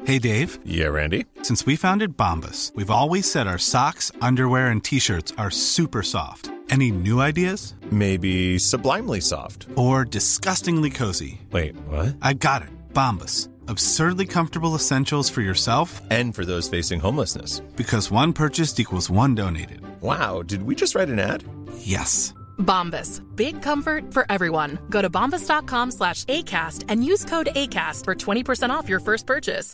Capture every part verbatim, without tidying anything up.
Hey, Dave. Yeah, Randy. Since we founded Bombas, we've always said our socks, underwear, and T-shirts are super soft. Any new ideas? Maybe sublimely soft. Or disgustingly cozy. Wait, what? I got it. Bombas. Absurdly comfortable essentials for yourself and for those facing homelessness. Because one purchased equals one donated. Wow, did we just write an ad? Yes. Bombas. Big comfort for everyone. Go to bombas.com slash ACAST and use code ACAST for twenty percent off your first purchase.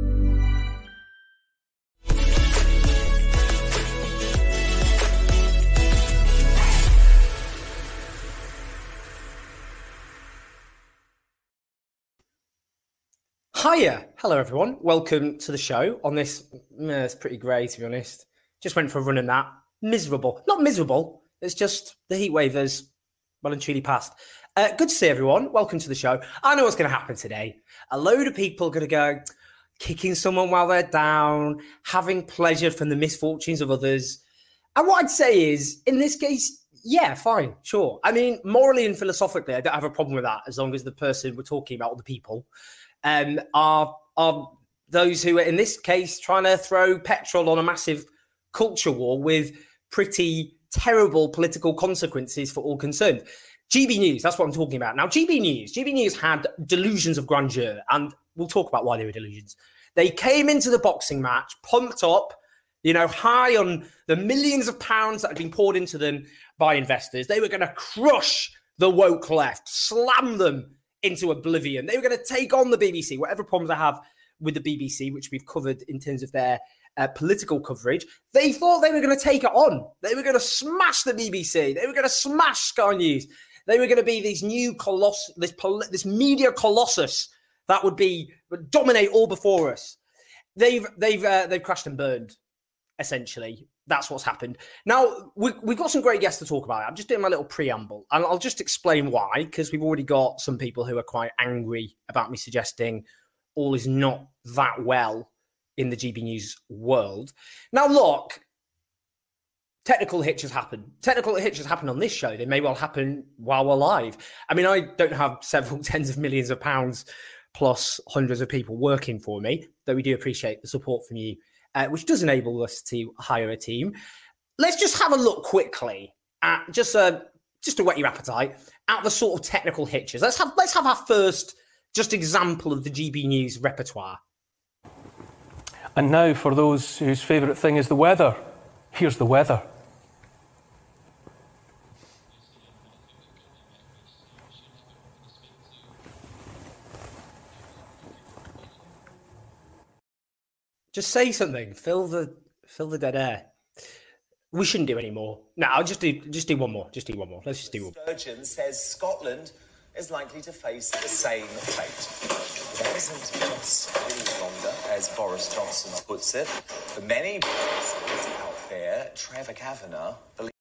Hiya. Hello, everyone. Welcome to the show on this. Eh, it's pretty grey, to be honest. Just went for a run in that. Miserable. Not miserable. It's just the heat wave has well and truly passed. Uh, good to see everyone. Welcome to the show. I know what's going to happen today. A load of people are going to go kicking someone while they're down, having pleasure from the misfortunes of others. And what I'd say is, in this case, yeah, fine, sure. I mean, morally and philosophically, I don't have a problem with that as long as the person we're talking about, or the people, um, are, are those who are, in this case, trying to throw petrol on a massive culture war with pretty terrible political consequences for all concerned. G B News, that's what I'm talking about. Now, G B News, G B News had delusions of grandeur, and we'll talk about why they were delusions. They came into the boxing match pumped up, you know, high on the millions of pounds that had been poured into them by investors. They were going to crush the woke left, slam them into oblivion. They were going to take on the B B C, whatever problems I have with the B B C, which we've covered in terms of their uh, political coverage. They thought they were going to take it on. They were going to smash the B B C. They were going to smash Sky News. They were going to be these new coloss, this, this media colossus that would be would dominate all before us. They've they've uh, they've crashed and burned. Essentially, that's what's happened. Now, we, we've got some great guests to talk about. I'm just doing my little preamble, and I'll just explain why, because we've already got some people who are quite angry about me suggesting all is not that well in the G B News world. Now, look, technical hitches happen. Technical hitches happen on this show. They may well happen while we're live. I mean, I don't have several tens of millions of pounds plus hundreds of people working for me, though we do appreciate the support from you, Uh, which does enable us to hire a team. Let's just have a look quickly at just uh, just to whet your appetite at the sort of technical hitches. Let's have let's have our first just example of the G B News repertoire. And now for those whose favourite thing is the weather. Here's the weather. Just say something. Fill the fill the dead air. We shouldn't do any more. No, I'll just do just do one more. Just do one more. Let's just do one. Sturgeon says Scotland is likely to face the same fate. There isn't just any longer, as Boris Johnson puts it. For many out there, Trevor Kavanagh believes.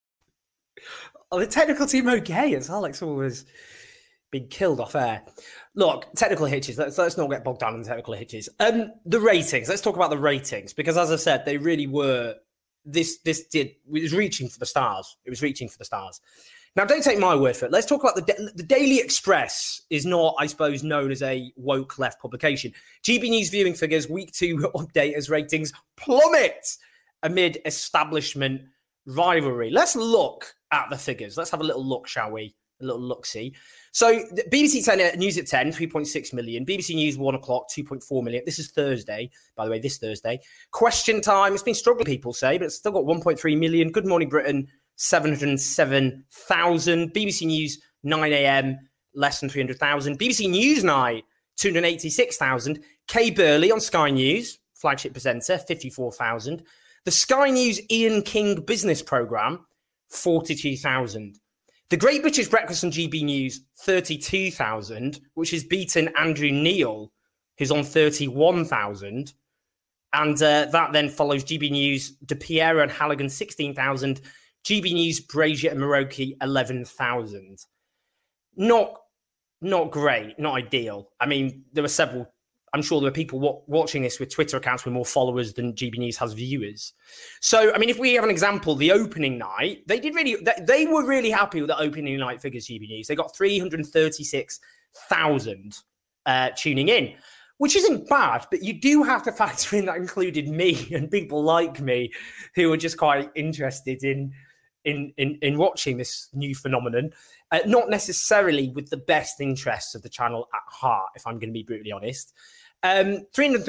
Oh, the technical team okay as well. Like someone was being killed off air. Look, technical hitches. Let's let's not get bogged down in the technical hitches. Um, the ratings. Let's talk about the ratings because, as I said, they really were. This this did it was reaching for the stars. It was reaching for the stars. Now, don't take my word for it. Let's talk about the the Daily Express. Is not, I suppose, known as a woke left publication. G B News viewing figures week two update as ratings plummet amid establishment rivalry. Let's look at the figures. Let's have a little look, shall we? A little look-see. So B B C ten, uh, News at ten, three point six million. B B C News one o'clock, two point four million. This is Thursday, by the way, this Thursday. Question Time, it's been struggling, people say, but it's still got one point three million. Good Morning Britain, seven hundred seven thousand. B B C News nine a.m, less than three hundred thousand. B B C Newsnight, two hundred eighty-six thousand. Kay Burley on Sky News, flagship presenter, fifty-four thousand. The Sky News Ian King business programme, forty-two thousand. The Great British Breakfast on G B News, thirty-two thousand, which has beaten Andrew Neil, who's on thirty-one thousand. And uh, that then follows G B News, De Piero and Halligan, sixteen thousand. G B News, Brazier and Maroki, eleven thousand. Not, not great, not ideal. I mean, there were several, I'm sure there were people w- watching this with Twitter accounts with more followers than G B News has viewers. So, I mean, if we have an example, the opening night, they did really, they, they were really happy with the opening night figures, G B News. They got three hundred thirty-six thousand uh, tuning in. which isn't bad, but you do have to factor in that included me and people like me who are just quite interested in in in, in watching this new phenomenon, uh, not necessarily with the best interests of the channel at heart, if I'm going to be brutally honest. Um, three hundred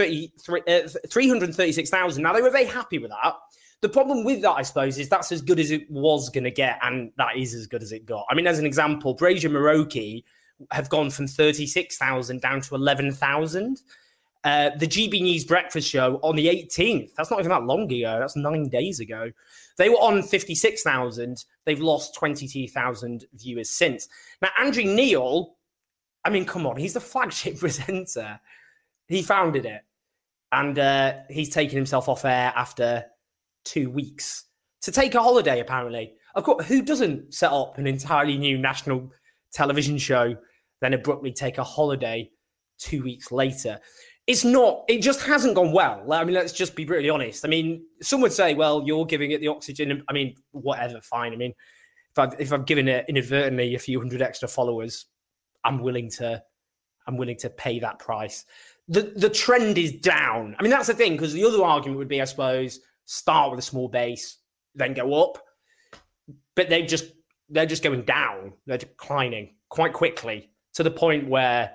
thirty-six thousand. Now, they were very happy with that. The problem with that, I suppose, is that's as good as it was going to get, and that is as good as it got. I mean, as an example, Brazier Maroki have gone from thirty-six thousand down to eleven thousand. Uh, the G B News Breakfast Show on the eighteenth, that's not even that long ago, that's nine days ago. They were on fifty-six thousand. They've lost twenty-two thousand viewers since. Now, Andrew Neil, I mean, come on, he's the flagship presenter. He founded it. And uh, he's taken himself off air after two weeks to take a holiday, apparently. Of course, who doesn't set up an entirely new national television show, then abruptly take a holiday two weeks later? It's not, it just hasn't gone well. I mean, let's just be brutally honest. I mean, some would say, well, you're giving it the oxygen. I mean, whatever, fine. I mean, if I've, if I've given it inadvertently a few hundred extra followers, I'm willing to, I'm willing to pay that price. The the trend is down. I mean, that's the thing, because the other argument would be, I suppose, start with a small base, then go up. But they just, they're just going down. They're declining quite quickly to the point where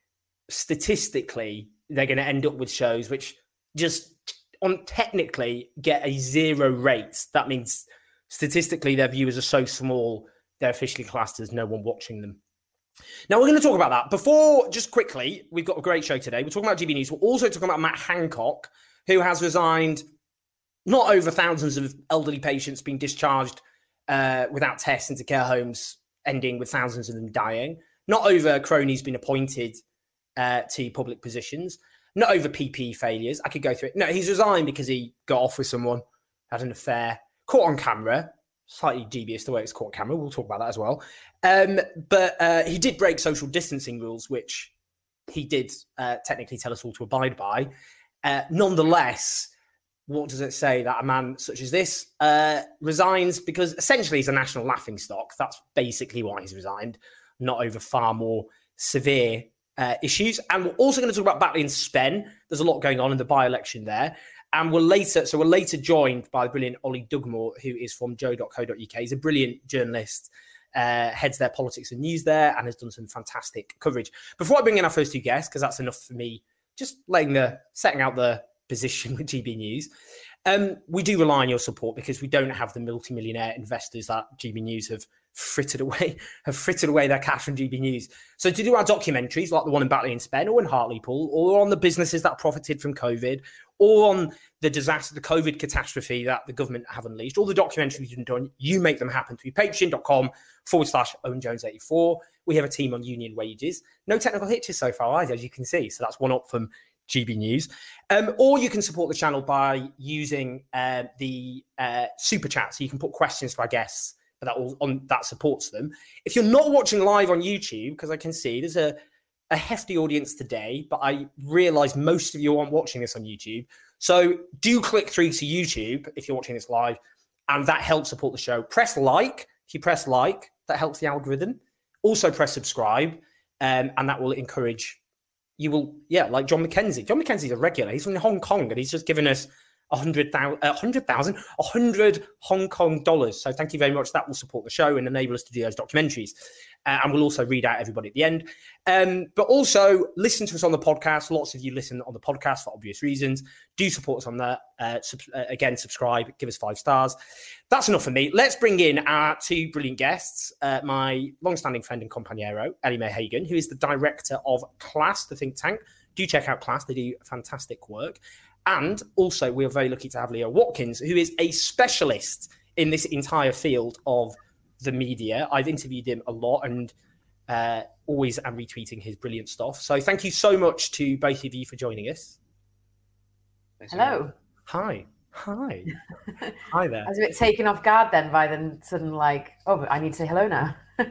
statistically, they're going to end up with shows which just on technically get a zero rate. That means statistically their viewers are so small, they're officially classed as no one watching them. Now, we're going to talk about that. Before, just quickly, we've got a great show today. We're talking about G B News. We're also talking about Matt Hancock, who has resigned, not over thousands of elderly patients being discharged uh, without tests into care homes, ending with thousands of them dying. Not over cronies being appointed uh, to public positions. Not over P P E failures. I could go through it. No, he's resigned because he got off with someone, had an affair, caught on camera. Slightly dubious the way it's caught on camera. We'll talk about that as well. Um, but uh, he did break social distancing rules, which he did uh, technically tell us all to abide by. Uh, nonetheless, what does it say that a man such as this uh, resigns because essentially he's a national laughingstock? That's basically why he's resigned, not over far more severe uh, issues. And we're also going to talk about Batley and Spen. There's a lot going on in the by-election there. And we're later, so we're later joined by the brilliant Ollie Dugmore, who is from joe dot co dot uk. He's a brilliant journalist, uh, heads their politics and news there, and has done some fantastic coverage. Before I bring in our first two guests, because that's enough for me, just laying the setting out the position with G B News. Um, we do rely on your support because we don't have the multimillionaire investors that G B News have frittered away, have frittered away their cash from G B News. So to do our documentaries like the one in Batley and Spen or in Hartlepool, or on the businesses that profited from COVID, or on the disaster, the COVID catastrophe that the government have unleashed, all the documentaries you've done, you make them happen through patreon.com forward slash Owen Jones eighty-four. We have a team on union wages. No technical hitches so far either, as you can see. So that's one up from G B News. Um, or you can support the channel by using uh, the uh, super chat. So you can put questions to our guests, but that will, on, that supports them. If you're not watching live on YouTube, because I can see there's a, a hefty audience today, but I realise most of you aren't watching this on YouTube. So do click through to YouTube if you're watching this live, and that helps support the show. Press like. If you press like, that helps the algorithm. Also press subscribe, um, and that will encourage, you will, yeah, like John McKenzie. John McKenzie's a regular. He's from Hong Kong, and he's just given us one hundred thousand, one hundred thousand, one hundred Hong Kong dollars. So thank you very much. That will support the show and enable us to do those documentaries. Uh, and we'll also read out everybody at the end. Um, but also listen to us on the podcast. Lots of you listen on the podcast for obvious reasons. Do support us on that. Uh, sub- uh, again, subscribe, give us five stars. That's enough for me. Let's bring in our two brilliant guests. Uh, my long-standing friend and compañero, Ellie Mae Hagan, who is the director of Class, the think tank. Do check out Class. They do fantastic work. And also, we are very lucky to have Leo Watkins, who is a specialist in this entire field of the media. I've interviewed him a lot and uh, always am retweeting his brilliant stuff. So thank you so much to both of you for joining us. Hello. Hi. Hi. Hi there. I was a bit taken off guard then by the sudden, like, oh, I need to say hello now.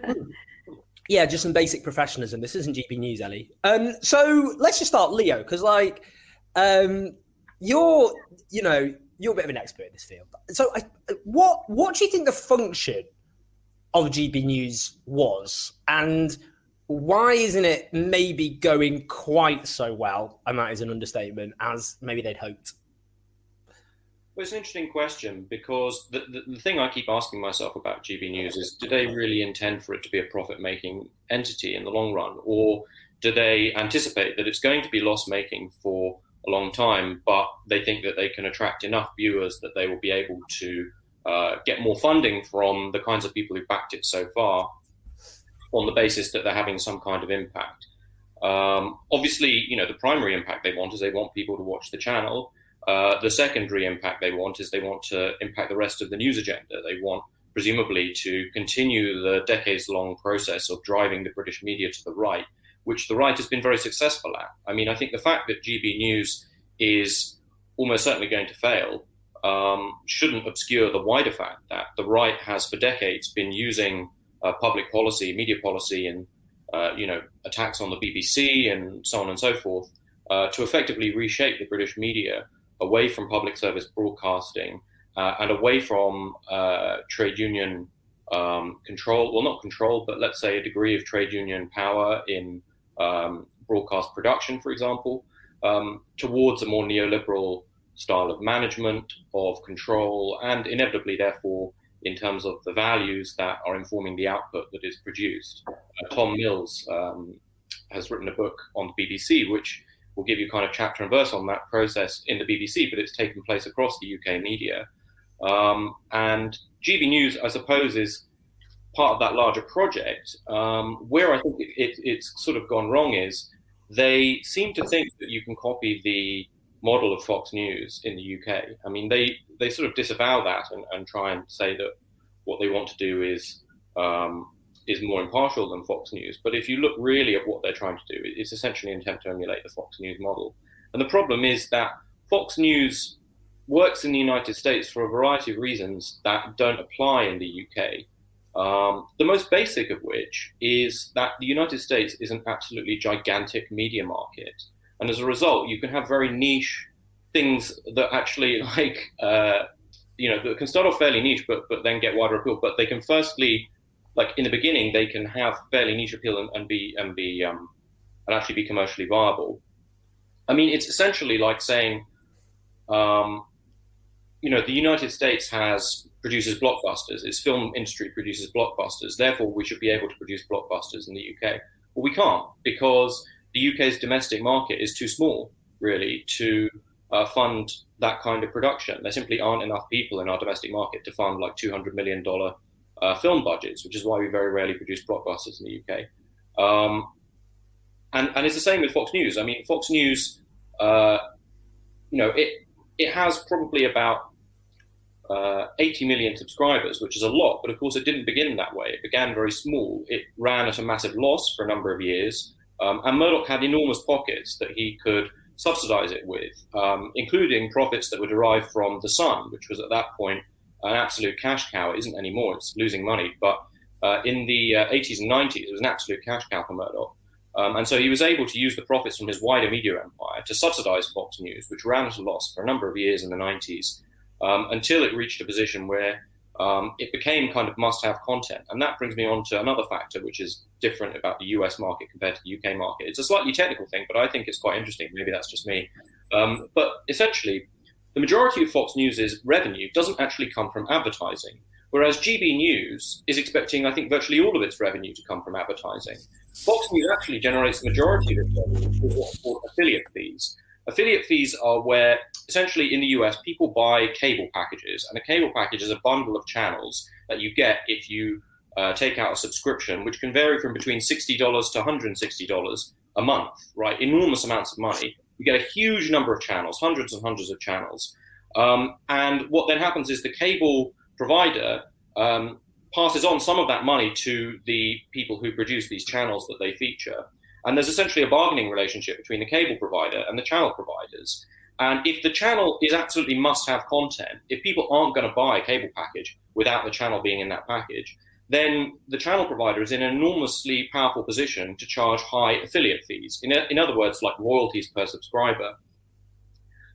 Yeah, just some basic professionalism. This isn't G B News, Ellie. Um, so let's just start, Leo, because like, um, you're, you know, you're a bit of an expert in this field. So I, what, what do you think the function of G B News was, and why isn't it maybe going quite so well, and that is an understatement, as maybe they'd hoped? Well, it's an interesting question, because the, the, the thing I keep asking myself about G B News is, do they really intend for it to be a profit-making entity in the long run? Or do they anticipate that it's going to be loss-making for a long time, but they think that they can attract enough viewers that they will be able to uh, get more funding from the kinds of people who backed it so far, on the basis that they're having some kind of impact? Um, obviously, you know, the primary impact they want is they want people to watch the channel. Uh, the secondary impact they want is they want to impact the rest of the news agenda. They want, presumably, to continue the decades-long process of driving the British media to the right, which the right has been very successful at. I mean, I think the fact that G B News is almost certainly going to fail um, shouldn't obscure the wider fact that the right has for decades been using uh, public policy, media policy, and uh, you know, attacks on the B B C and so on and so forth uh, to effectively reshape the British media away from public service broadcasting uh, and away from uh, trade union um, control, well, not control, but let's say a degree of trade union power in um, broadcast production, for example, um, towards a more neoliberal style of management, of control, and inevitably, therefore, in terms of the values that are informing the output that is produced. Uh, Tom Mills um, has written a book on the B B C, which will give you kind of chapter and verse on that process in the B B C, but it's taken place across the U K media. Um, and G B News, I suppose, is part of that larger project. Um, where I think it, it, it's sort of gone wrong is they seem to think that you can copy the model of Fox News in the U K. I mean, they, they sort of disavow that and, and try and say that what they want to do is um, is more impartial than Fox News. But if you look really at what they're trying to do, it's essentially an attempt to emulate the Fox News model. And the problem is that Fox News works in the United States for a variety of reasons that don't apply in the U K. Um, the most basic of which is that the United States is an absolutely gigantic media market. And as a result, you can have very niche things that actually, like, uh, you know, that can start off fairly niche, but, but then get wider appeal. But they can firstly, like in the beginning, they can have fairly niche appeal and, and be and be um, and actually be commercially viable. I mean, it's essentially like saying, um, you know, the United States has produces blockbusters. Its film industry produces blockbusters. Therefore, we should be able to produce blockbusters in the U K. Well, we can't, because the U K's domestic market is too small, really, to uh, fund that kind of production. There simply aren't enough people in our domestic market to fund like two hundred million dollars Uh, film budgets, which is why we very rarely produce blockbusters in the U K. Um, and, and it's the same with Fox News. I mean, Fox News, uh, you know, it it has probably about uh, eighty million subscribers, which is a lot, but of course it didn't begin that way. It began very small. It ran at a massive loss for a number of years, um, and Murdoch had enormous pockets that he could subsidize it with, um, including profits that were derived from The Sun, which was at that point an absolute cash cow. It isn't anymore, it's losing money. But uh, in the uh, eighties and nineties, it was an absolute cash cow for Murdoch. Um, and so he was able to use the profits from his wider media empire to subsidize Fox News, which ran at a loss for a number of years in the nineties, um, until it reached a position where um, it became kind of must-have content. And that brings me on to another factor, which is different about the U S market compared to the U K market. It's a slightly technical thing, but I think it's quite interesting. Maybe that's just me. Um, but essentially, the majority of Fox News' revenue doesn't actually come from advertising, whereas G B News is expecting, I think, virtually all of its revenue to come from advertising. Fox News actually generates the majority of its revenue from what are called affiliate fees. Affiliate fees are where, essentially in the U S, people buy cable packages, and a cable package is a bundle of channels that you get if you uh, take out a subscription, which can vary from between sixty dollars to one hundred sixty dollars a month, right? Enormous amounts of money. You get a huge number of channels, hundreds and hundreds of channels. Um, and what then happens is the cable provider um, passes on some of that money to the people who produce these channels that they feature. And there's essentially a bargaining relationship between the cable provider and the channel providers. And if the channel is absolutely must-have content, if people aren't going to buy a cable package without the channel being in that package, then the channel provider is in an enormously powerful position to charge high affiliate fees. In, in other words, like royalties per subscriber.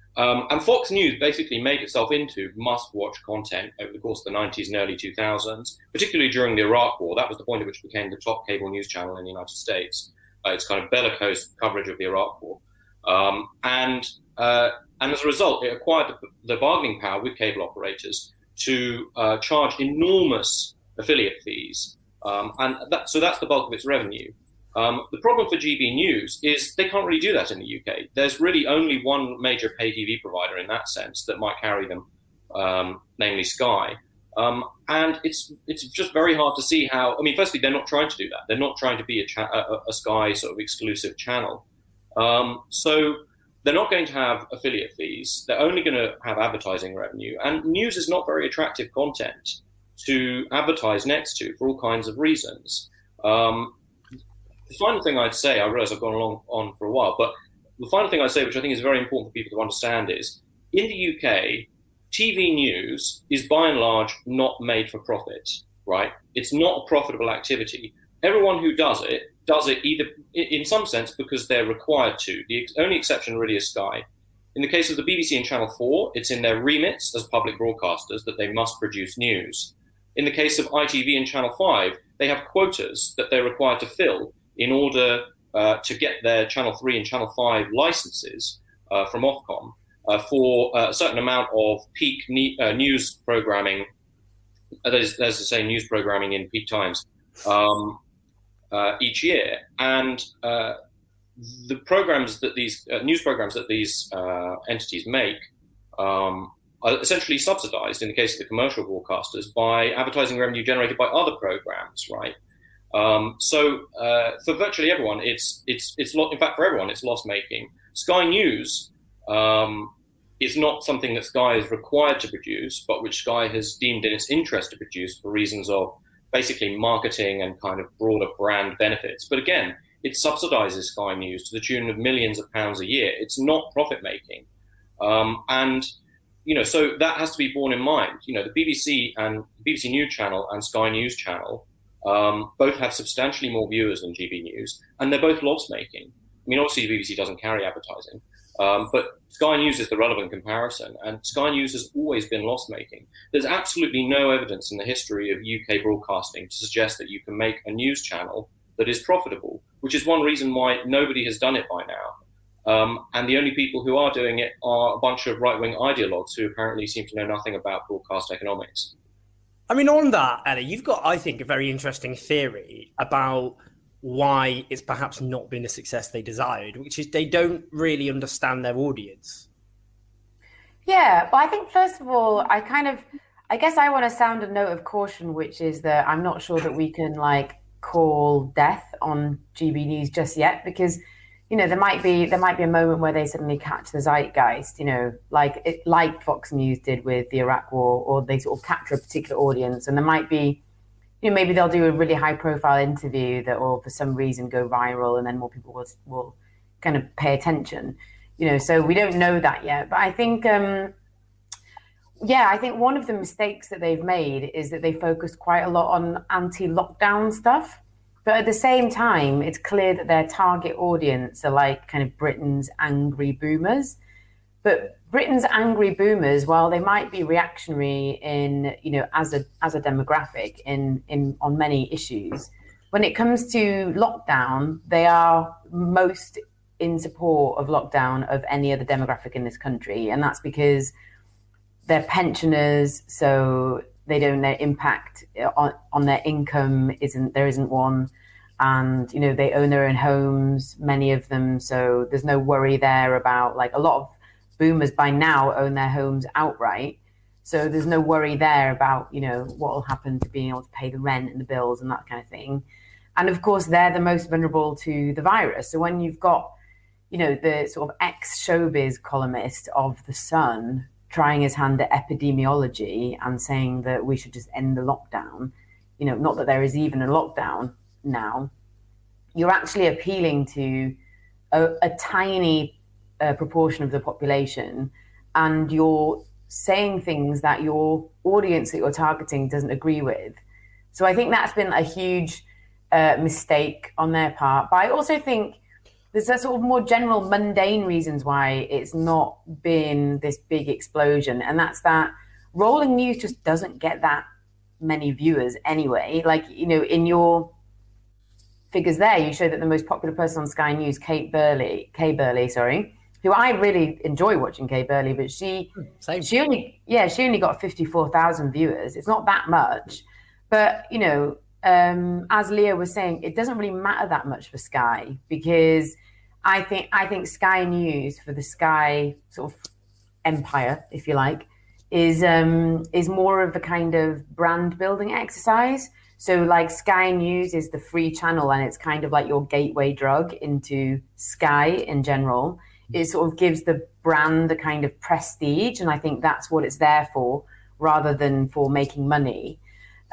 Um, and Fox News basically made itself into must-watch content over the course of the nineties and early two thousands, particularly during the Iraq War. That was the point at which it became the top cable news channel in the United States. Uh, it's kind of bellicose coverage of the Iraq War. Um, and uh, and as a result, it acquired the, the bargaining power with cable operators to uh, charge enormous affiliate fees. Um, and that, so that's the bulk of its revenue. Um, the problem for G B News is they can't really do that in the U K. There's really only one major pay T V provider in that sense that might carry them, um, namely Sky. Um, and it's it's just very hard to see how. I mean, firstly, they're not trying to do that. They're not trying to be a, cha- a, a Sky sort of exclusive channel. Um, so they're not going to have affiliate fees. They're only going to have advertising revenue. And news is not very attractive content to advertise next to for all kinds of reasons. Um, the final thing I'd say, I realize I've gone along on for a while, but the final thing I'd say, which I think is very important for people to understand, is in the U K, T V news is by and large not made for profit, right? It's not a profitable activity. Everyone who does it does it either in some sense because they're required to. The only exception really is Sky. In the case of the B B C and Channel four, it's in their remits as public broadcasters that they must produce news. In the case of I T V and Channel five, they have quotas that they're required to fill in order uh, to get their Channel three and Channel five licenses uh, from Ofcom uh, for uh, a certain amount of peak ne- uh, news programming. Uh, there's, there's to say news programming in peak times um, uh, each year. And uh, the programs that these uh, news programs that these uh, entities make um, are essentially subsidized in the case of the commercial broadcasters by advertising revenue generated by other programs, right? Um, so uh, for virtually everyone, it's it's it's lo- in fact for everyone, it's loss making. Sky News um, is not something that Sky is required to produce, but which Sky has deemed in its interest to produce for reasons of basically marketing and kind of broader brand benefits. But again, it subsidizes Sky News to the tune of millions of pounds a year. It's not profit making, um, and you know, so that has to be borne in mind. You know, the B B C and B B C News Channel and Sky News Channel um, both have substantially more viewers than G B News, and they're both loss-making. I mean, obviously, the B B C doesn't carry advertising, um, but Sky News is the relevant comparison, and Sky News has always been loss-making. There's absolutely no evidence in the history of U K broadcasting to suggest that you can make a news channel that is profitable, which is one reason why nobody has done it by now. Um, and the only people who are doing it are a bunch of right-wing ideologues who apparently seem to know nothing about broadcast economics. I mean, on that, Ellie, you've got, I think, a very interesting theory about why it's perhaps not been the success they desired, which is they don't really understand their audience. Yeah, well, I think, first of all, I kind of, I guess I want to sound a note of caution, which is that I'm not sure that we can, like, call death on G B News just yet, because you know, there might be there might be a moment where they suddenly catch the zeitgeist, you know, like it, like Fox News did with the Iraq War, or they sort of capture a particular audience, and there might be, you know, maybe they'll do a really high profile interview that will, for some reason, go viral, and then more people will will kind of pay attention, you know. So we don't know that yet, but I think, um, yeah, I think one of the mistakes that they've made is that they focused quite a lot on anti-lockdown stuff. But at the same time, it's clear that their target audience are like kind of Britain's angry boomers. But Britain's angry boomers, while they might be reactionary in, you know, as a as a demographic in, in on many issues, when it comes to lockdown, they are most in support of lockdown of any other demographic in this country. And that's because they're pensioners, so they don't, their impact on, on their income isn't, there isn't one. And, you know, they own their own homes, many of them. So there's no worry there about, like, a lot of boomers by now own their homes outright. So there's no worry there about, you know, what will happen to being able to pay the rent and the bills and that kind of thing. And of course, they're the most vulnerable to the virus. So when you've got, you know, the sort of ex-showbiz columnist of The Sun trying his hand at epidemiology and saying that we should just end the lockdown, you know, not that there is even a lockdown now, you're actually appealing to a, a tiny uh, proportion of the population, and you're saying things that your audience that you're targeting doesn't agree with. So I think that's been a huge uh, mistake on their part. But I also think there's a sort of more general mundane reasons why it's not been this big explosion. And that's that rolling news just doesn't get that many viewers anyway. Like, you know, in your figures there, you show that the most popular person on Sky News, Kate Burley, Kay Burley, sorry, who I really enjoy watching Kay Burley, but she, Same. she only, yeah, she only got fifty-four thousand viewers. It's not that much, but you know, um, as Leo was saying, it doesn't really matter that much for Sky, because I think, I think Sky News, for the Sky sort of empire, if you like, is, um, is more of a kind of brand building exercise. So like Sky News is the free channel, and it's kind of like your gateway drug into Sky in general. It sort of gives the brand a kind of prestige, and I think that's what it's there for, rather than for making money.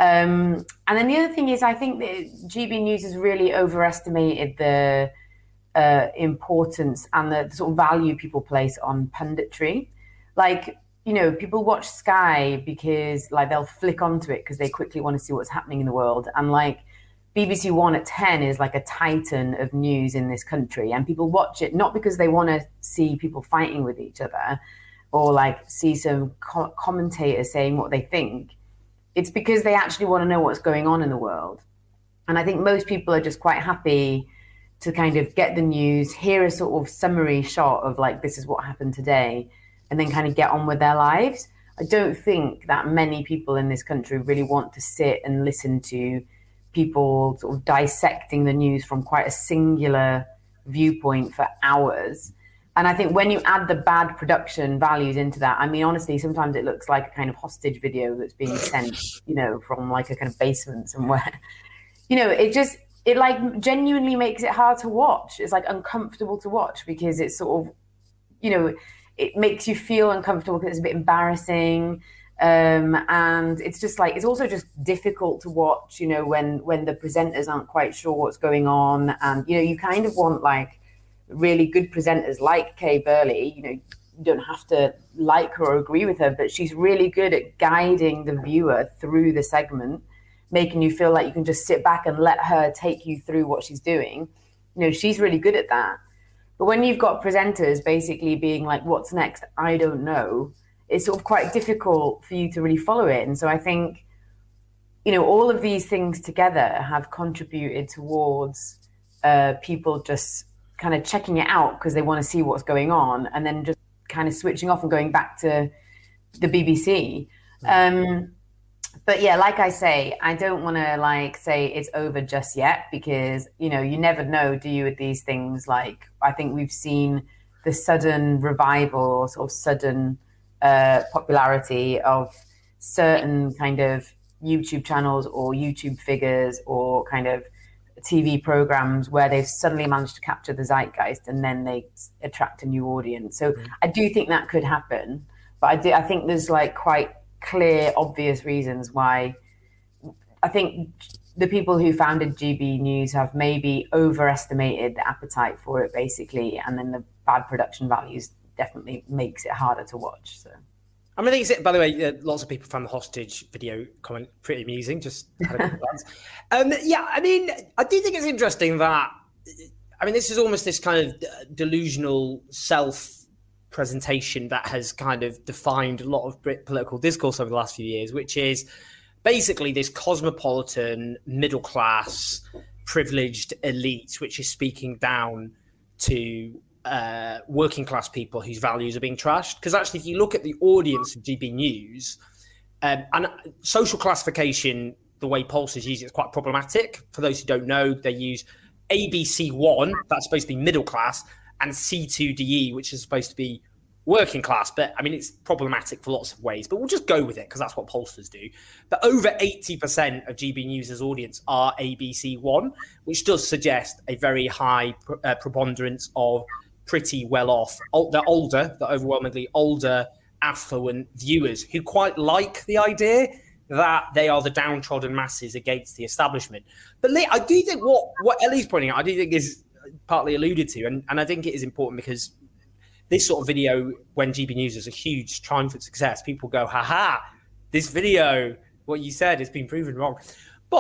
Um, and then the other thing is, I think that G B News has really overestimated the uh, importance and the sort of value people place on punditry. Like, you know, people watch Sky because like they'll flick onto it because they quickly want to see what's happening in the world. And like B B C One at ten is like a titan of news in this country, and people watch it not because they want to see people fighting with each other or like see some co- commentators saying what they think. It's because they actually want to know what's going on in the world. And I think most people are just quite happy to kind of get the news, hear a sort of summary shot of like, this is what happened today, and then kind of get on with their lives. I don't think that many people in this country really want to sit and listen to people sort of dissecting the news from quite a singular viewpoint for hours. And I think when you add the bad production values into that, I mean, honestly, sometimes it looks like a kind of hostage video that's being sent, you know, from like a kind of basement somewhere. You know, it just, it like genuinely makes it hard to watch. It's like uncomfortable to watch because it's sort of, you know, it makes you feel uncomfortable because it's a bit embarrassing. Um, and it's just like, it's also just difficult to watch, you know, when, when the presenters aren't quite sure what's going on. And, you know, you kind of want like really good presenters like Kay Burley. You know, you don't have to like her or agree with her, but she's really good at guiding the viewer through the segment, making you feel like you can just sit back and let her take you through what she's doing. You know, she's really good at that. But when you've got presenters basically being like, what's next? I don't know. It's sort of quite difficult for you to really follow it. And so I think, you know, all of these things together have contributed towards uh, people just kind of checking it out because they want to see what's going on, and then just kind of switching off and going back to the B B C. Um, but yeah, like I say, I don't want to like say it's over just yet, because, you know, you never know, do you, with these things? Like, I think we've seen the sudden revival or sort of sudden uh, popularity of certain kind of YouTube channels or YouTube figures or kind of T V programs where they've suddenly managed to capture the zeitgeist and then they attract a new audience. So mm-hmm. I do think that could happen, but I do, I think there's like quite clear, obvious reasons why. I think the people who founded G B News have maybe overestimated the appetite for it, basically, and then the bad production values definitely makes it harder to watch. So, I mean, I think it's, by the way, uh, lots of people found the hostage video comment pretty amusing. Just had a glance. um, yeah, I mean, I do think it's interesting that, I mean, this is almost this kind of delusional self-presentation that has kind of defined a lot of Brit political discourse over the last few years, which is basically this cosmopolitan, middle-class, privileged elite, which is speaking down to uh, working-class people whose values are being trashed. Because actually, if you look at the audience of G B News, um, and social classification, the way pollsters use it is quite problematic. For those who don't know, they use A B C one, that's supposed to be middle-class, and C two D E, which is supposed to be working class. But I mean, it's problematic for lots of ways, but we'll just go with it because that's what pollsters do. But over eighty percent of G B News' audience are A B C one, which does suggest a very high uh, preponderance of pretty well-off, the older, the overwhelmingly older, affluent viewers who quite like the idea that they are the downtrodden masses against the establishment. But Lee, I do think what, what Ellie's pointing out, I do think is partly alluded to, and, and I think it is important because this sort of video, when G B News is a huge triumphant success, people go, ha-ha, this video, what you said has been proven wrong. But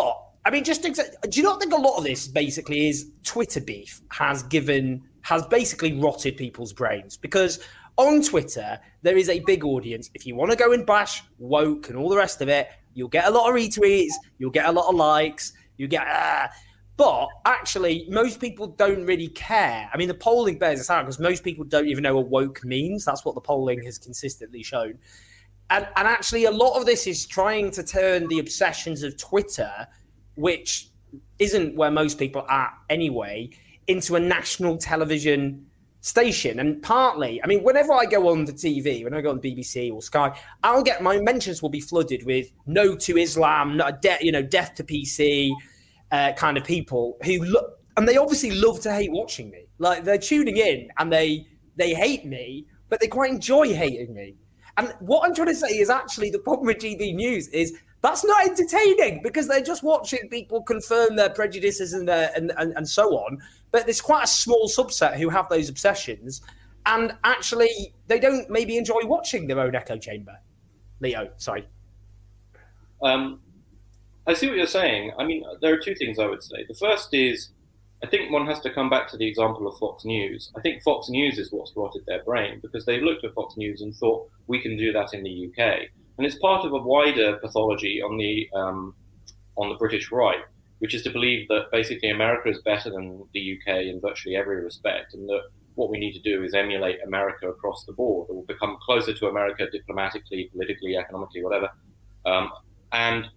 I mean, just exa- do you not think a lot of this basically is Twitter beef has given has basically rotted people's brains? Because on Twitter there is a big audience. If you want to go and bash woke and all the rest of it, you'll get a lot of retweets, you'll get a lot of likes, you get. Uh, but actually, most people don't really care. I mean, the polling bears this out because most people don't even know what woke means. That's what the polling has consistently shown. And, and actually, a lot of this is trying to turn the obsessions of Twitter, which isn't where most people are anyway, into a national television station. And partly, I mean, whenever I go on the T V, when I go on B B C or Sky, I'll get my mentions will be flooded with no to Islam, not de- you know, death to P C uh, kind of people who look, and they obviously love to hate watching me. Like they're tuning in and they they hate me, but they quite enjoy hating me. And what I'm trying to say is actually the problem with G B News is that's not entertaining because they're just watching people confirm their prejudices and their and, and, and so on. But there's quite a small subset who have those obsessions and actually they don't maybe enjoy watching their own echo chamber. Leo, sorry. Um, I see what you're saying. I mean, there are two things I would say. The first is, I think one has to come back to the example of Fox News. I think Fox News is what's rotted their brain because they looked at Fox News and thought, we can do that in the U K. And it's part of a wider pathology on the um, on the British right, which is to believe that basically America is better than the U K in virtually every respect, and that what we need to do is emulate America across the board, or become closer to America diplomatically, politically, economically, whatever. Um, and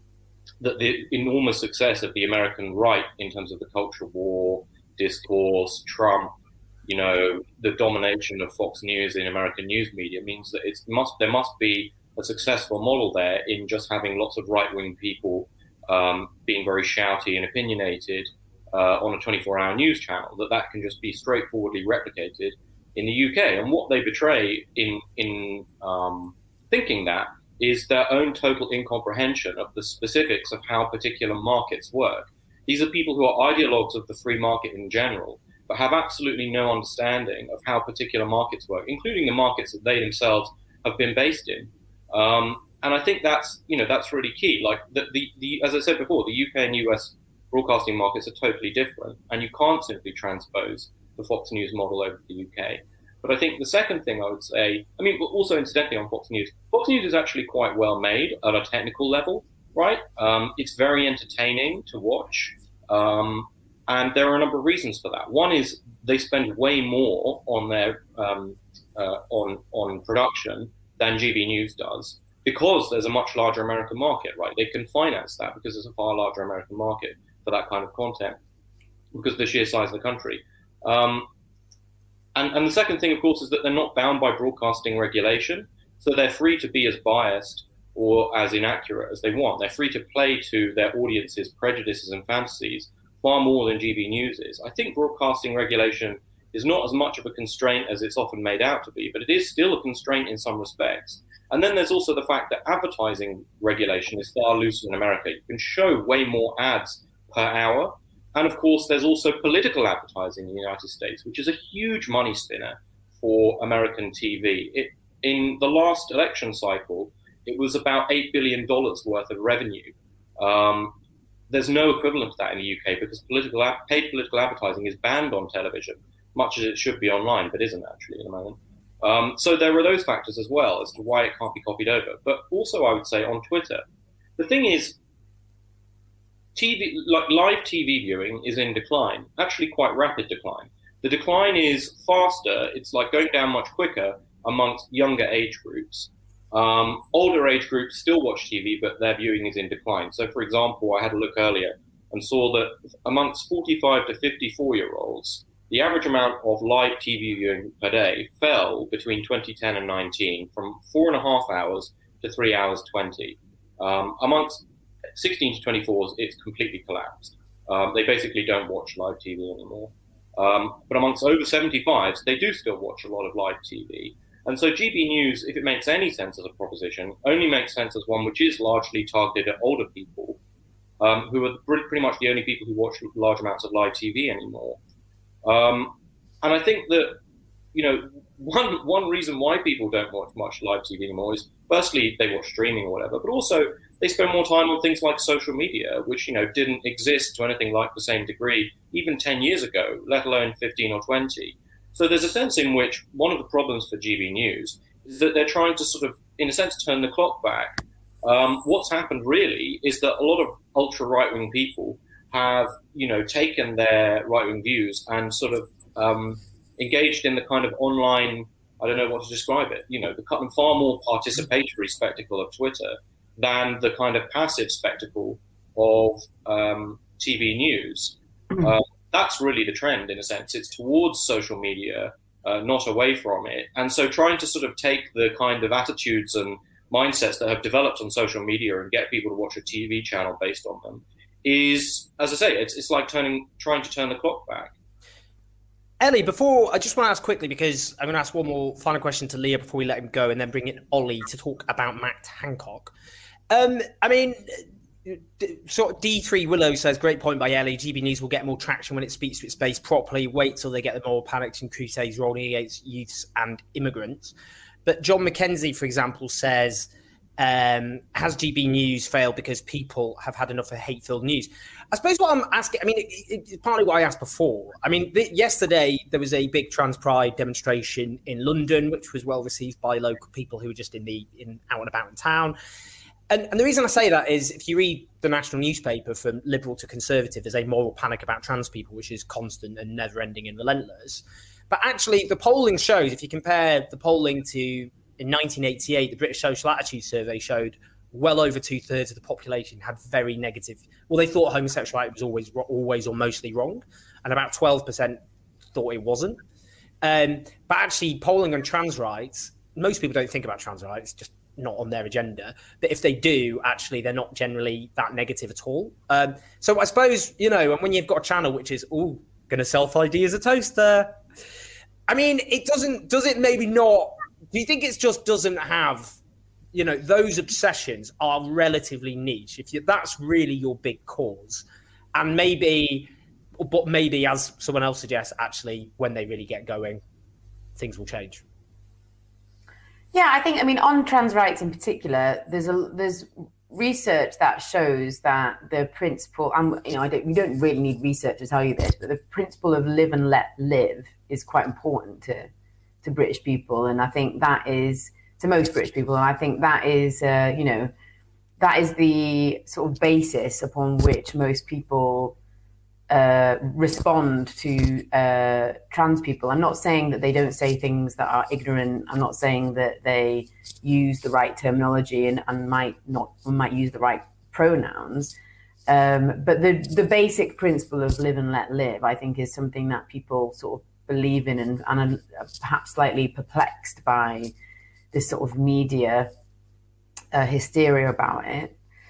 that the enormous success of the American right in terms of the culture war, discourse, Trump, you know, the domination of Fox News in American news media means that it must there must be a successful model there in just having lots of right-wing people um, being very shouty and opinionated uh, on a twenty-four hour news channel, that that can just be straightforwardly replicated in the U K. And what they betray in, in um, thinking that is their own total incomprehension of the specifics of how particular markets work. These are people who are ideologues of the free market in general, but have absolutely no understanding of how particular markets work, including the markets that they themselves have been based in. Um, and I think that's, you know, that's really key. Like the, the, the, as I said before, the U K and U S broadcasting markets are totally different, and you can't simply transpose the Fox News model over to the U K. But I think the second thing I would say, I mean, also incidentally on Fox News, Fox News is actually quite well made at a technical level, right? Um, it's very entertaining to watch. Um, and there are a number of reasons for that. One is they spend way more on their um, uh, on on production than G B News does, because there's a much larger American market, right? They can finance that because there's a far larger American market for that kind of content because of the sheer size of the country. Um, and, and the second thing, of course, is that they're not bound by broadcasting regulation, so they're free to be as biased or as inaccurate as they want. They're free to play to their audience's prejudices and fantasies far more than G B News is. I think broadcasting regulation is not as much of a constraint as it's often made out to be, but it is still a constraint in some respects. And then there's also the fact that advertising regulation is far looser in America. You can show way more ads per hour. And of course, there's also political advertising in the United States, which is a huge money spinner for American T V. It, in the last election cycle, it was about eight billion dollars worth of revenue. Um, there's no equivalent to that in the U K because political paid political advertising is banned on television, much as it should be online, but isn't actually at the moment. Um, so there are those factors as well as to why it can't be copied over. But also, I would say on Twitter, the thing is, T V, like live T V viewing is in decline, actually quite rapid decline. The decline is faster, it's like going down much quicker amongst younger age groups. Um, older age groups still watch T V, but their viewing is in decline. So, for example, I had a look earlier and saw that amongst forty-five to fifty-four year olds, the average amount of live T V viewing per day fell between twenty ten and nineteen from four and a half hours to three hours twenty. Um, amongst sixteen to twenty-fours, it's completely collapsed. Um, they basically don't watch live T V anymore. Um, but amongst over seventy-fives, they do still watch a lot of live T V. And so G B News, if it makes any sense as a proposition, only makes sense as one which is largely targeted at older people, um, who are pretty much the only people who watch large amounts of live T V anymore. Um, and I think that, you know, one one reason why people don't watch much live T V anymore is, firstly, they watch streaming or whatever, but also they spend more time on things like social media, which, you know, didn't exist to anything like the same degree even ten years ago, let alone fifteen or twenty. So there's a sense in which one of the problems for G B News is that they're trying to sort of, in a sense, turn the clock back. Um, what's happened really is that a lot of ultra right-wing people have, you know, taken their right-wing views and sort of um, engaged in the kind of online, I don't know what to describe it, you know, the kind of far more participatory spectacle of Twitter than the kind of passive spectacle of um, T V news. Uh, that's really the trend, in a sense. It's towards social media, uh, not away from it. And so trying to sort of take the kind of attitudes and mindsets that have developed on social media and get people to watch a T V channel based on them is, as I say, it's, it's like turning, trying to turn the clock back. Ellie, before, I just want to ask quickly, because I'm going to ask one more final question to Leah before we let him go, and then bring in Ollie to talk about Matt Hancock. Um, I mean, sort of D three Willow says, great point by Ellie, G B News will get more traction when it speaks to its base properly. Wait till they get the more panicked and crusades rolling against youths and immigrants. But John McKenzie, for example, says, um, has G B News failed because people have had enough of hate-filled news? I suppose what I'm asking, I mean, it, it, it's partly what I asked before. I mean, th- yesterday there was a big trans pride demonstration in London, which was well received by local people who were just in the in out and about in town. And, and the reason I say that is if you read the national newspaper from liberal to conservative, there's a moral panic about trans people, which is constant and never-ending and relentless. But actually, the polling shows, if you compare the polling to in nineteen eighty-eight, the British Social Attitude Survey showed well over two-thirds of the population had very negative. Well, they thought homosexuality was always, always or mostly wrong, and about twelve percent thought it wasn't. Um, but actually, polling on trans rights, most people don't think about trans rights, just not on their agenda. But if they do, actually, they're not generally that negative at all. Um, so I suppose, you know, and when you've got a channel which is, oh, going to self-I D as a toaster, I mean, it doesn't, does it maybe not, do you think it just doesn't have, you know, those obsessions are relatively niche. If you, that's really your big cause. And maybe, but maybe as someone else suggests, actually, when they really get going, things will change. Yeah, I think, I mean, on trans rights in particular, there's a there's research that shows that the principle, and you know, I don't, we don't really need research to tell you this, but the principle of live and let live is quite important to to British people, and I think that is to most British people, and I think that is, uh, you know, that is the sort of basis upon which most people uh, respond to uh, trans people. I'm not saying that they don't say things that are ignorant. I'm not saying that they use the right terminology and, and might not might use the right pronouns. Um, but the the basic principle of live and let live, I think, is something that people sort of believe in and, and are perhaps slightly perplexed by this sort of media uh, hysteria about it.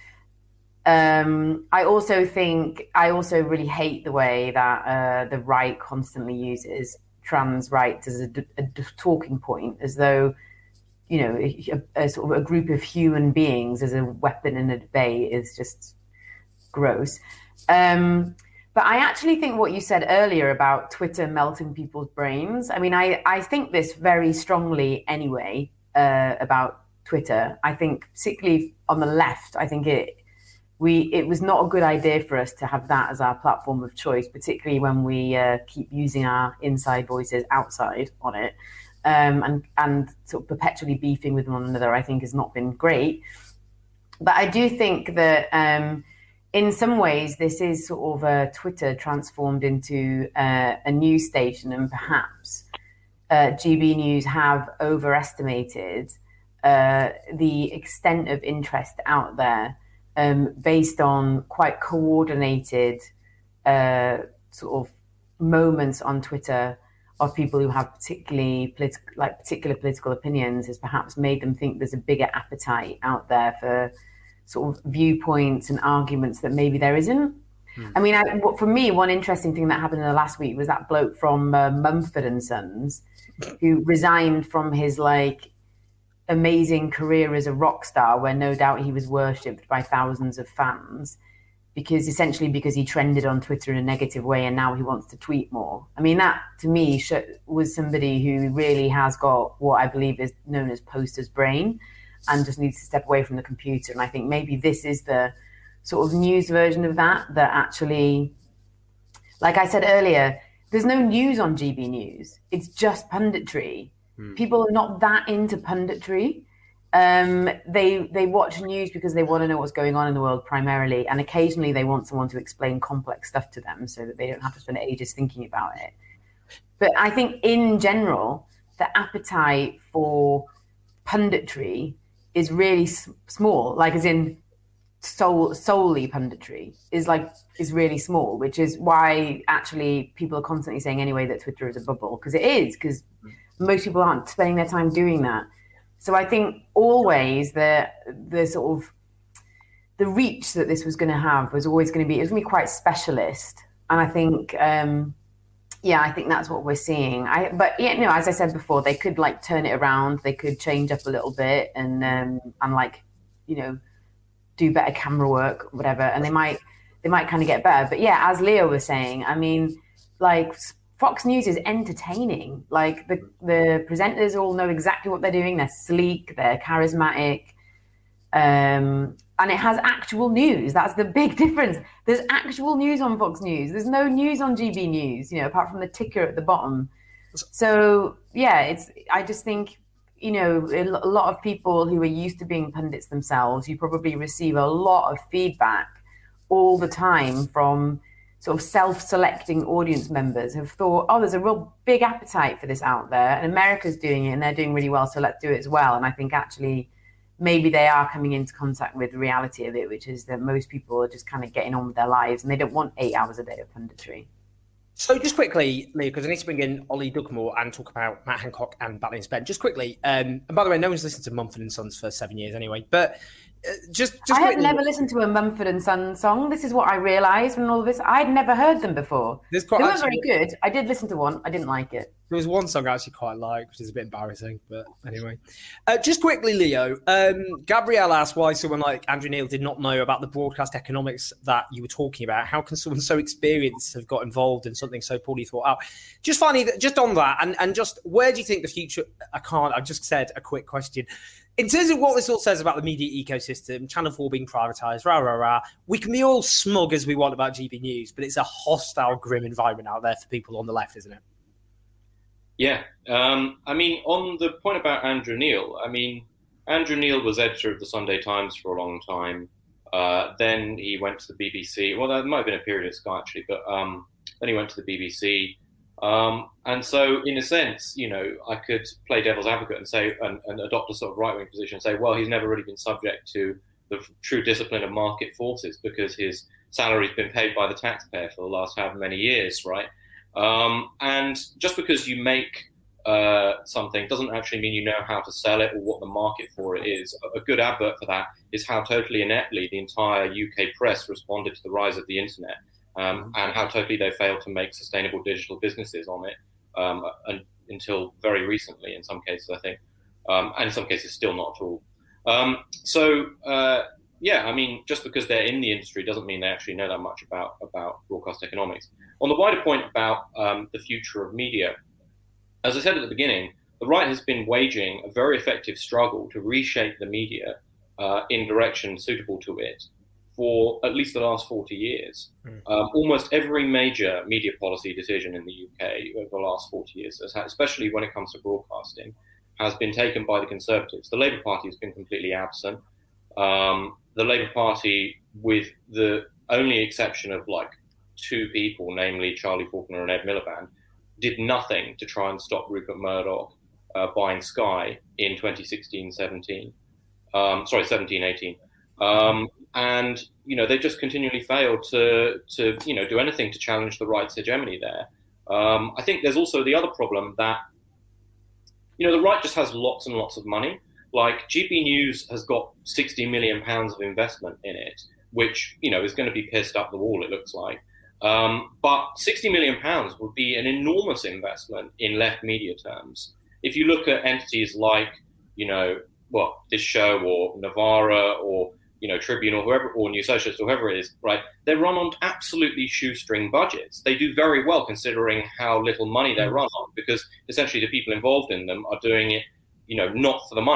Um, I also think, I also really hate the way that uh, the right constantly uses trans rights as a, a, a talking point, as though, you know, a, a sort of a group of human beings as a weapon in a debate is just gross. Um, but I actually think what you said earlier about Twitter melting people's brains, I mean, I, I think this very strongly anyway uh, about Twitter. I think particularly on the left, I think it, We it was not a good idea for us to have that as our platform of choice, particularly when we uh, keep using our inside voices outside on it, um, and and sort of perpetually beefing with one another. I think has not been great. But I do think that um, in some ways this is sort of a Twitter transformed into uh, a news station, and perhaps uh, G B News have overestimated uh, the extent of interest out there. Um, based on quite coordinated uh, sort of moments on Twitter of people who have particularly politi- like particular political opinions, has perhaps made them think there's a bigger appetite out there for sort of viewpoints and arguments that maybe there isn't. Mm. I mean, I, for me, one interesting thing that happened in the last week was that bloke from uh, Mumford and Sons who resigned from his like amazing career as a rock star, where no doubt he was worshipped by thousands of fans, because essentially because he trended on Twitter in a negative way and now he wants to tweet more. I mean, that to me was somebody who really has got what I believe is known as poster's brain. and just needs to step away from the computer. And I think maybe this is the sort of news version of that, that actually, like I said earlier, there's no news on G B News. It's just punditry. Hmm. People are not that into punditry. Um, they they watch news because they want to know what's going on in the world primarily, and occasionally they want someone to explain complex stuff to them so that they don't have to spend ages thinking about it. But I think in general, the appetite for punditry is really s- small, like as in sol- solely punditry is like is really small, which is why actually people are constantly saying anyway that Twitter is a bubble, because it is, because most people aren't spending their time doing that. So I think always the the sort of the reach that this was going to have was always going to be, it was going to be quite specialist. And I think, um, yeah, I think that's what we're seeing. I, but yeah, you know, as I said before, they could like turn it around. They could change up a little bit and um, and like, you know, do better camera work, whatever. And they might they might kind of get better. But yeah, as Leo was saying, I mean, like Fox News is entertaining. Like the, the presenters all know exactly what they're doing. They're sleek, they're charismatic. Um, and it has actual news. That's the big difference. There's actual news on Fox News. There's no news on G B News, you know, apart from the ticker at the bottom. So yeah, it's, I just think, you know, a lot of people who are used to being pundits themselves, you probably receive a lot of feedback all the time from sort of self-selecting audience members have thought, oh, there's a real big appetite for this out there, and America's doing it and they're doing really well, so let's do it as well. And I think actually maybe they are coming into contact with the reality of it, which is that most people are just kind of getting on with their lives and they don't want eight hours a day of punditry. So just quickly, Lee, because I need to bring in Ollie Duckmore and talk about Matt Hancock and Batley and Spen. Just quickly, um, and by the way, no one's listened to Mumford and Sons for seven years anyway, but uh, just, just I have quickly, never listened to a Mumford and Sons song. This is what I realised when all of this, I'd never heard them before. They weren't very good. I did listen to one. I didn't like it. There was one song I actually quite liked, which is a bit embarrassing, but anyway. Uh, just quickly, Leo, um, Gabrielle asked why someone like Andrew Neil did not know about the broadcast economics that you were talking about. How can someone so experienced have got involved in something so poorly thought out? Just finally, just on that, and, and just where do you think the future, I can't, I just said a quick question. In terms of what this all says about the media ecosystem, Channel four being privatised, rah, rah, rah, we can be all smug as we want about G B News, but it's a hostile, grim environment out there for people on the left, isn't it? Yeah. Um, I mean, on the point about Andrew Neil, I mean, Andrew Neil was editor of the Sunday Times for a long time. Uh, then he went to the B B C. Well, there might have been a period at Sky, actually, but um, then he went to the B B C. Um, and so, in a sense, you know, I could play devil's advocate and say, and, and adopt a sort of right-wing position and say, well, he's never really been subject to the true discipline of market forces because his salary's been paid by the taxpayer for the last however many years, right? Um, and just because you make uh, something doesn't actually mean you know how to sell it or what the market for it is. A good advert for that is how totally ineptly the entire U K press responded to the rise of the internet. Um, and how totally they failed to make sustainable digital businesses on it um, and, until very recently, in some cases, I think, um, and in some cases still not at all. Um, so, uh, yeah, I mean, just because they're in the industry doesn't mean they actually know that much about, about broadcast economics. On the wider point about um, the future of media, as I said at the beginning, the right has been waging a very effective struggle to reshape the media uh, in direction suitable to it for at least the last forty years. Mm. Um, almost every major media policy decision in the U K over the last forty years, especially when it comes to broadcasting, has been taken by the Conservatives. The Labour Party has been completely absent. Um, the Labour Party, with the only exception of like two people, namely Charlie Faulkner and Ed Miliband, did nothing to try and stop Rupert Murdoch uh, buying Sky in twenty sixteen seventeen. Um, sorry, seventeen eighteen. Um, and, you know, they just continually failed to, to, you know, do anything to challenge the right's hegemony there. Um, I think there's also the other problem that, you know, the right just has lots and lots of money. Like G B News has got sixty million pounds of investment in it, which, you know, is going to be pissed up the wall, it looks like. Um, but sixty million pounds would be an enormous investment in left media terms. If you look at entities like, you know, well, this show or Novara or, you know, Tribune or whoever, or New Socialist or whoever it is, right? They run on absolutely shoestring budgets. They do very well considering how little money they run on, because essentially the people involved in them are doing it, you know, not for the money.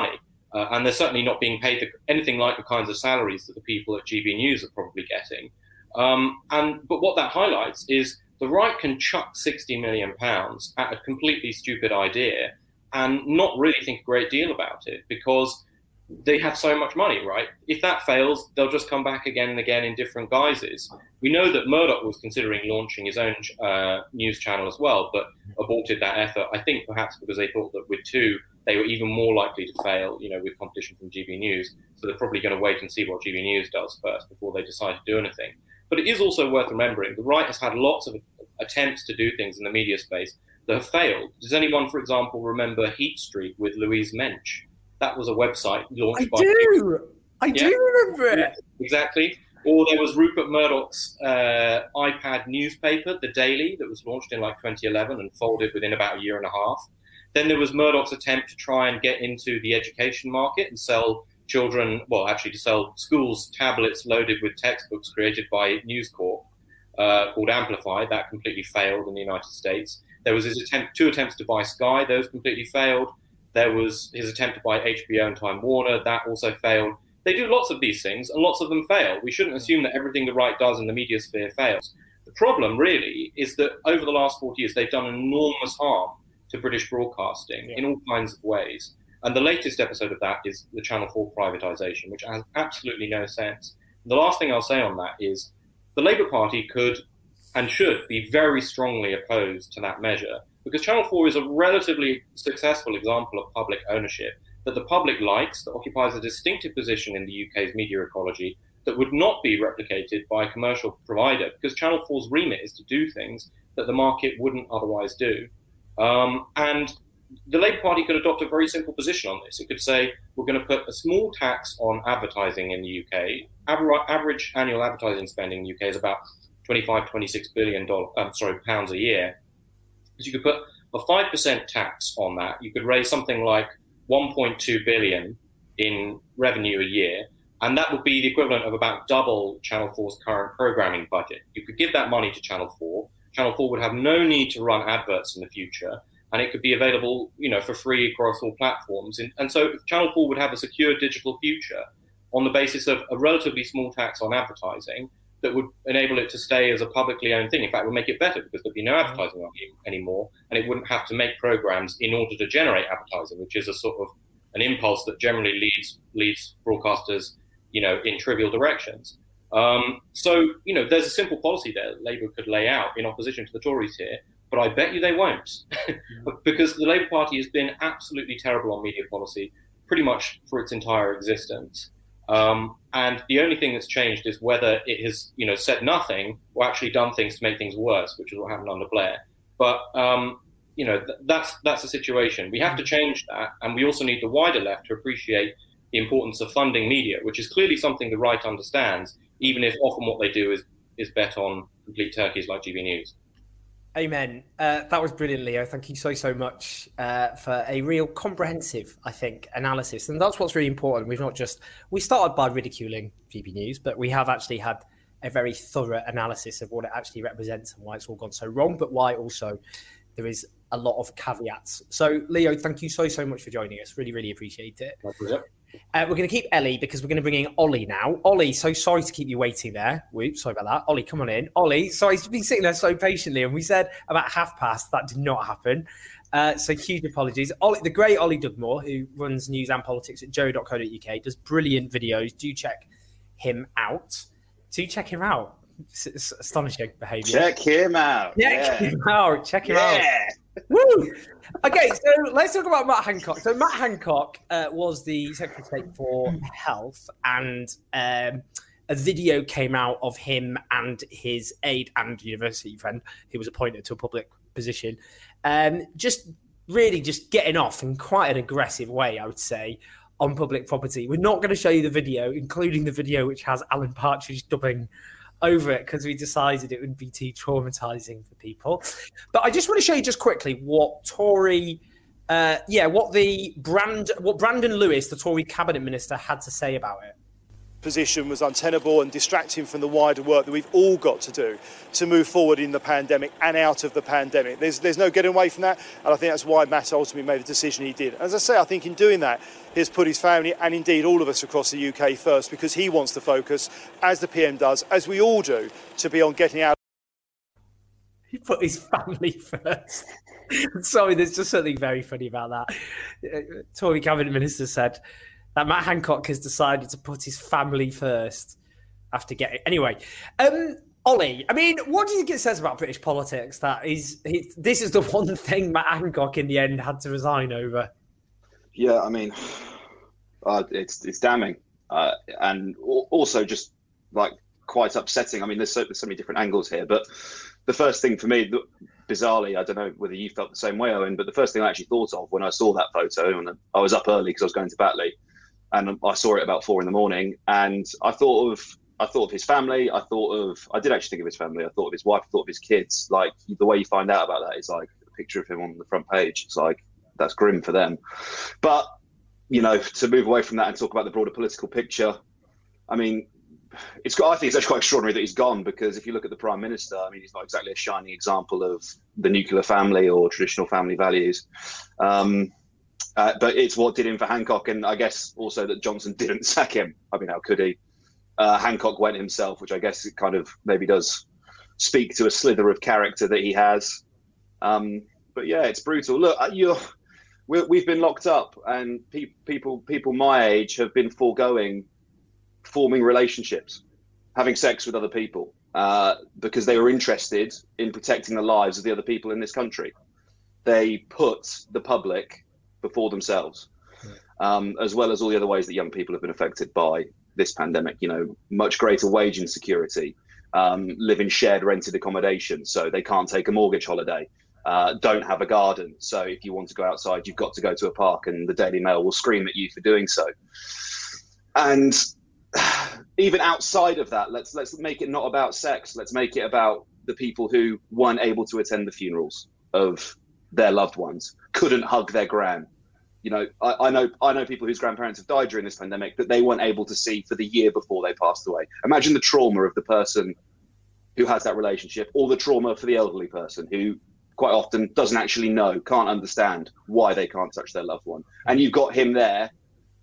Uh, and they're certainly not being paid the, anything like the kinds of salaries that the people at G B News are probably getting. Um, and but what that highlights is the right can chuck sixty million pounds at a completely stupid idea and not really think a great deal about it because they have so much money, right? If that fails, they'll just come back again and again in different guises. We know that Murdoch was considering launching his own uh, news channel as well, but aborted that effort, I think perhaps because they thought that with two, they were even more likely to fail, you know, with competition from G B News. So they're probably going to wait and see what G B News does first before they decide to do anything. But it is also worth remembering the right has had lots of attempts to do things in the media space that have failed. Does anyone, for example, remember Heat Street with Louise Mensch? That was a website launched I by... do! I yeah. do remember it! Exactly. Or there was Rupert Murdoch's uh, iPad newspaper, The Daily, that was launched in like twenty eleven and folded within about a year and a half. Then there was Murdoch's attempt to try and get into the education market and sell children, well, actually to sell schools tablets loaded with textbooks created by News Corp uh, called Amplify. That completely failed in the United States. There was his attempt, two attempts to buy Sky. Those completely failed. There was his attempt to buy H B O and Time Warner. That also failed. They do lots of these things, and lots of them fail. We shouldn't assume that everything the right does in the media sphere fails. The problem, really, is that over the last forty years, they've done enormous harm to British broadcasting yeah. in all kinds of ways. And the latest episode of that is the Channel four privatisation, which has absolutely no sense. The last thing I'll say on that is the Labour Party could and should be very strongly opposed to that measure, because Channel four is a relatively successful example of public ownership that the public likes, that occupies a distinctive position in the U K's media ecology that would not be replicated by a commercial provider, because Channel four's remit is to do things that the market wouldn't otherwise do. Um, and the Labour Party could adopt a very simple position on this. It could say, we're going to put a small tax on advertising in the U K. Aver- average annual advertising spending in the U K is about twenty-five, twenty-six billion dollars, um, sorry, pounds a year. So you could put a five percent tax on that. You could raise something like one point two billion in revenue a year, and that would be the equivalent of about double Channel four's current programming budget. You could give that money to Channel four. Channel four would have no need to run adverts in the future, and it could be available, you know, for free across all platforms. And, and so Channel four would have a secure digital future on the basis of a relatively small tax on advertising that would enable it to stay as a publicly owned thing. In fact, it would make it better because there'd be no advertising anymore, and it wouldn't have to make programs in order to generate advertising, which is a sort of an impulse that generally leads leads broadcasters, you know, in trivial directions. Um, so, you know, there's a simple policy there that Labour could lay out in opposition to the Tories here, but I bet you they won't, because the Labour Party has been absolutely terrible on media policy pretty much for its entire existence. Um, and the only thing that's changed is whether it has, you know, said nothing or actually done things to make things worse, which is what happened under Blair. But, um, you know, th- that's that's the situation. We have to change that. And we also need the wider left to appreciate the importance of funding media, which is clearly something the right understands, even if often what they do is, is bet on complete turkeys like G B News. Amen. Uh, that was brilliant, Leo. Thank you so, so much uh, for a real comprehensive, I think, analysis. And that's what's really important. We've not just, we started by ridiculing G B News, but we have actually had a very thorough analysis of what it actually represents and why it's all gone so wrong, but why also there is a lot of caveats. So, Leo, thank you so, so much for joining us. Really, really appreciate it. My pleasure. Uh, we're going to keep Ellie because we're going to bring in Ollie now. Ollie, so sorry to keep you waiting there. Whoops, sorry about that. Ollie, come on in. Ollie, sorry, he's been sitting there so patiently, and we said about half past. That did not happen. Uh, so huge apologies. Ollie, the great Ollie Dugmore, who runs news and politics at joe dot co dot uk, does brilliant videos. Do check him out. Do check him out. It's, it's astonishing behaviour. Check him out. Check yeah. him out. Check him yeah. out. Woo! Okay, so let's talk about Matt Hancock. So Matt Hancock uh, was the Secretary of State for Health, and um, a video came out of him and his aide and university friend, who was appointed to a public position, um, just really just getting off in quite an aggressive way, I would say, on public property. We're not going to show you the video, including the video which has Alan Partridge dubbing over it, because we decided it would be too traumatizing for people. But I just want to show you just quickly what Tory, uh, yeah, what the brand, what Brandon Lewis, the Tory cabinet minister, had to say about it. position was untenable and distracting from the wider work that we've all got to do to move forward in the pandemic and out of the pandemic. There's there's no getting away from that, and I think that's why Matt ultimately made the decision he did. As I say, I think in doing that, he has put his family and indeed all of us across the U K first, because he wants to focus, as the P M does, as we all do, to be on getting out. He put his family first. Sorry, there's just something very funny about that. Tory Cabinet Minister said that Matt Hancock has decided to put his family first after getting... Anyway, um, Ollie, I mean, what do you think it says about British politics that is he, this is the one thing Matt Hancock in the end had to resign over? Yeah, I mean, uh, it's it's damning. Uh, and also just, like, quite upsetting. I mean, there's so, there's so many different angles here, but the first thing for me, bizarrely, I don't know whether you felt the same way, Owen, but the first thing I actually thought of when I saw that photo, and I was up early because I was going to Batley, and I saw it about four in the morning, and I thought of I thought of his family. I thought of I did actually think of his family. I thought of his wife. I thought of his kids. Like, the way you find out about that is like a picture of him on the front page. It's like, that's grim for them. But, you know, to move away from that and talk about the broader political picture, I mean, it's got, I think it's actually quite extraordinary that he's gone, because if you look at the Prime Minister, I mean, he's not exactly a shining example of the nuclear family or traditional family values. Um, uh, but it's what did him for Hancock, and I guess also that Johnson didn't sack him. I mean, how could he? Uh, Hancock went himself, which I guess it kind of maybe does speak to a slither of character that he has. Um, but yeah, it's brutal. Look, you're, we're, we've been locked up, and pe- people people my age have been foregoing forming relationships, having sex with other people, uh, because they were interested in protecting the lives of the other people in this country. They put the public before themselves, um, as well as all the other ways that young people have been affected by this pandemic. You know, much greater wage insecurity, um, live in shared rented accommodation, so they can't take a mortgage holiday, uh, don't have a garden. So if you want to go outside, you've got to go to a park, and the Daily Mail will scream at you for doing so. And even outside of that, let's let's make it not about sex. Let's make it about the people who weren't able to attend the funerals of their loved ones, couldn't hug their gran. You know, I, I know I know people whose grandparents have died during this pandemic that they weren't able to see for the year before they passed away. Imagine the trauma of the person who has that relationship, or the trauma for the elderly person who quite often doesn't actually know, can't understand why they can't touch their loved one. And you've got him there.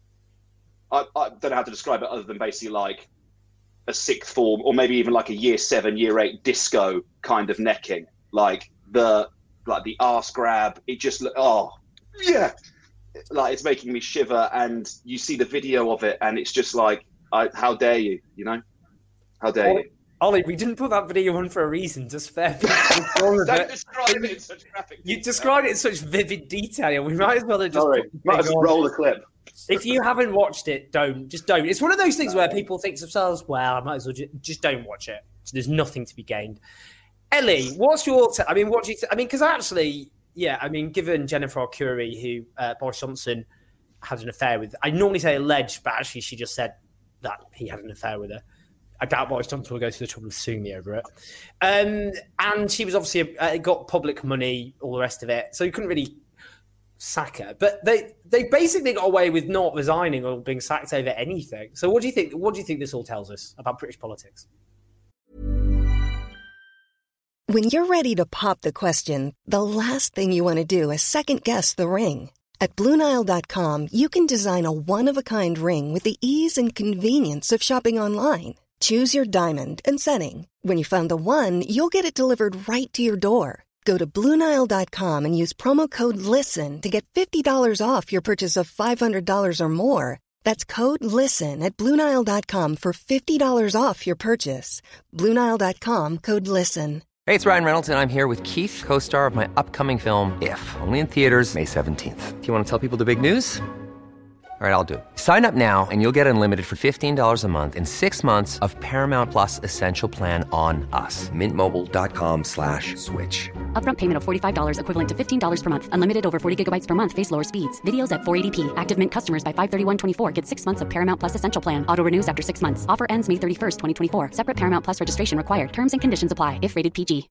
I, I don't know how to describe it other than basically like a sixth form, or maybe even like a year seven, year eight disco kind of necking, like the like the arse grab. It just oh yeah, like it's making me shiver. And you see the video of it, and it's just like, I, how dare you? You know, how dare Ollie, you? Ollie, we didn't put that video on for a reason. Just fair people. Don't describe it in such graphic detail. You described it in such vivid detail. We might as well have just Sorry, might as well roll the clip. If you haven't watched it, don't. Just don't. It's one of those things where people think to themselves, well, I might as well just, just don't watch it. So there's nothing to be gained. Ellie, what's your... T- I mean, what do you... Th- I mean, because actually, yeah, I mean, given Jennifer Arcuri, who uh, Boris Johnson had an affair with, I normally say alleged, but actually she just said that he had an affair with her. I doubt Boris Johnson will go to the trouble of suing me over it. Um, and she was obviously... Uh, got public money, all the rest of it. So you couldn't really... sack her, but they they basically got away with not resigning or being sacked over anything. So what do you think? What do you think this all tells us about British politics? When you're ready to pop the question, the last thing you want to do is second guess the ring. At Blue Nile dot com, you can design a one-of-a-kind ring with the ease and convenience of shopping online. Choose your diamond and setting. When you find the one, you'll get it delivered right to your door. Go to Blue Nile dot com and use promo code LISTEN to get fifty dollars off your purchase of five hundred dollars or more. That's code LISTEN at Blue Nile dot com for fifty dollars off your purchase. Blue Nile dot com, code LISTEN. Hey, it's Ryan Reynolds, and I'm here with Keith, co-star of my upcoming film, If, only in theaters May seventeenth. Do you want to tell people the big news? All right, I'll do it. Sign up now and you'll get unlimited for fifteen dollars a month and six months of Paramount Plus Essential Plan on us. Mint Mobile dot com slash switch. Upfront payment of forty-five dollars equivalent to fifteen dollars per month. Unlimited over forty gigabytes per month. Face lower speeds. Videos at four eighty p. Active Mint customers by five thirty-one twenty-four get six months of Paramount Plus Essential Plan. Auto renews after six months. Offer ends May thirty-first, twenty twenty-four. Separate Paramount Plus registration required. Terms and conditions apply if rated P G.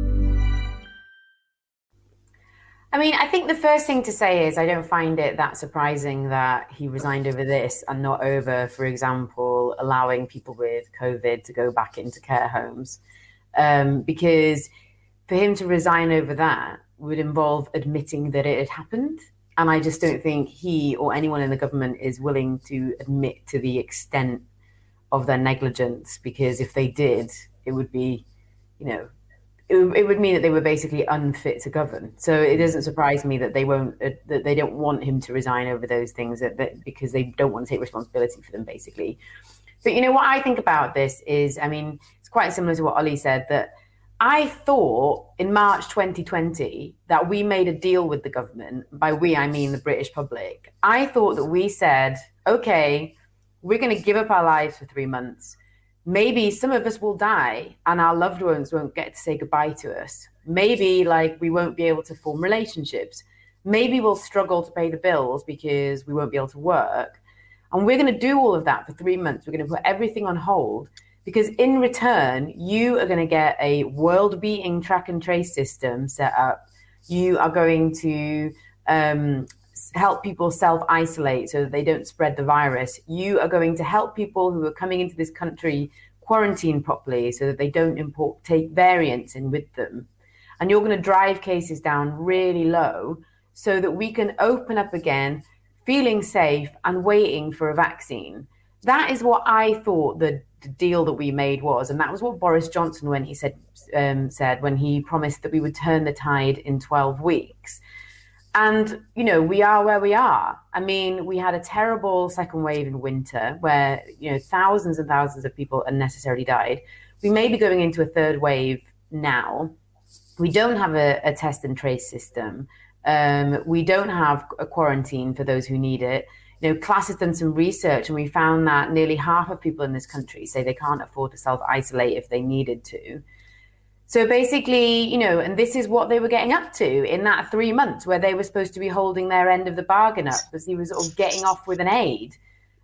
I mean, I think the first thing to say is I don't find it that surprising that he resigned over this and not over, for example, example, allowing people with COVID to go back into care homes. Um, because for him to resign over that would involve admitting that it had happened. And I just don't think he or anyone in the government is willing to admit to the extent of their negligence, because if they did, it would be, you know, it, it would mean that they were basically unfit to govern. So it doesn't surprise me that they won't, uh, that they don't want him to resign over those things, that, that, because they don't want to take responsibility for them, basically. But you know what I think about this is, I mean, it's quite similar to what Ollie said, that I thought in March twenty twenty that we made a deal with the government. By we, I mean the British public. I thought that we said, okay, we're going to give up our lives for three months. Maybe some of us will die and our loved ones won't get to say goodbye to us. Maybe like we won't be able to form relationships. Maybe we'll struggle to pay the bills because we won't be able to work. And we're going to do all of that for three months. We're going to put everything on hold, because in return, you are going to get a world-beating track and trace system set up. You are going to um, help people self-isolate so that they don't spread the virus. You are going to help people who are coming into this country quarantine properly so that they don't import, take variants in with them. And you're going to drive cases down really low so that we can open up again, feeling safe and waiting for a vaccine. That is what I thought the deal that we made was, and that was what Boris Johnson, when he said um, said when he promised that we would turn the tide in twelve weeks. And you know, we are where we are. I mean, we had a terrible second wave in winter where, you know, thousands and thousands of people unnecessarily died. We may be going into a third wave now. We don't have a, a test and trace system. Um, we don't have a quarantine for those who need it. You know, Class has done some research and we found that nearly half of people in this country say they can't afford to self-isolate if they needed to. So basically, you know, and this is what they were getting up to in that three months where they were supposed to be holding their end of the bargain up, because he was sort of getting off with an aid.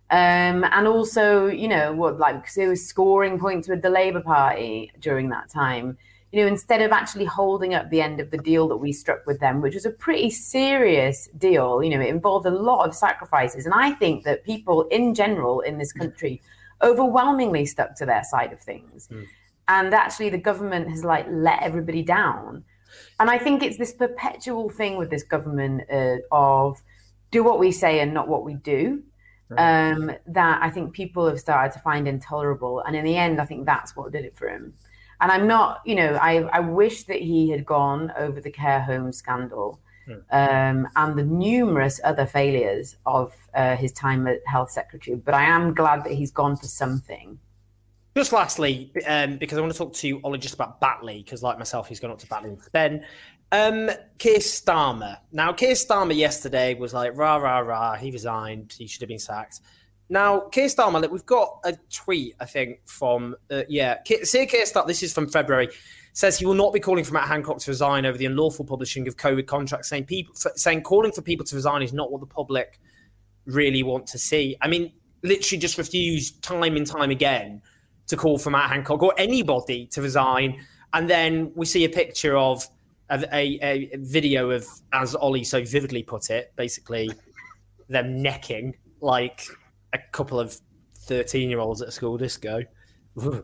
Um, and also, you know, what, like, because they were scoring points with the Labour Party during that time. You know, instead of actually holding up the end of the deal that we struck with them, which was a pretty serious deal, you know, it involved a lot of sacrifices. And I think that people in general in this country overwhelmingly stuck to their side of things. Mm. And actually the government has like let everybody down. And I think it's this perpetual thing with this government uh, of do what we say and not what we do. Right. Um, that I think people have started to find intolerable. And in the end, I think that's what did it for him. And I'm not, you know, I, I wish that he had gone over the care home scandal hmm. um, and the numerous other failures of uh, his time as health secretary. But I am glad that he's gone for something. Just lastly, um, because I want to talk to Ollie just about Batley, because like myself, he's gone up to Batley with Ben. Um, Keir Starmer. Now, Keir Starmer yesterday was like, rah, rah, rah, he resigned, he should have been sacked. Now, Keir Starmer, look, we've got a tweet, I think, from, uh, yeah, Sir Keir Starmer, this is from February, says he will not be calling for Matt Hancock to resign over the unlawful publishing of COVID contracts, saying people, saying calling for people to resign is not what the public really want to see. I mean, literally just refused time and time again to call for Matt Hancock or anybody to resign. And then we see a picture of, of a, a video of, as Ollie so vividly put it, basically them necking like a couple of thirteen-year-olds at a school disco. um,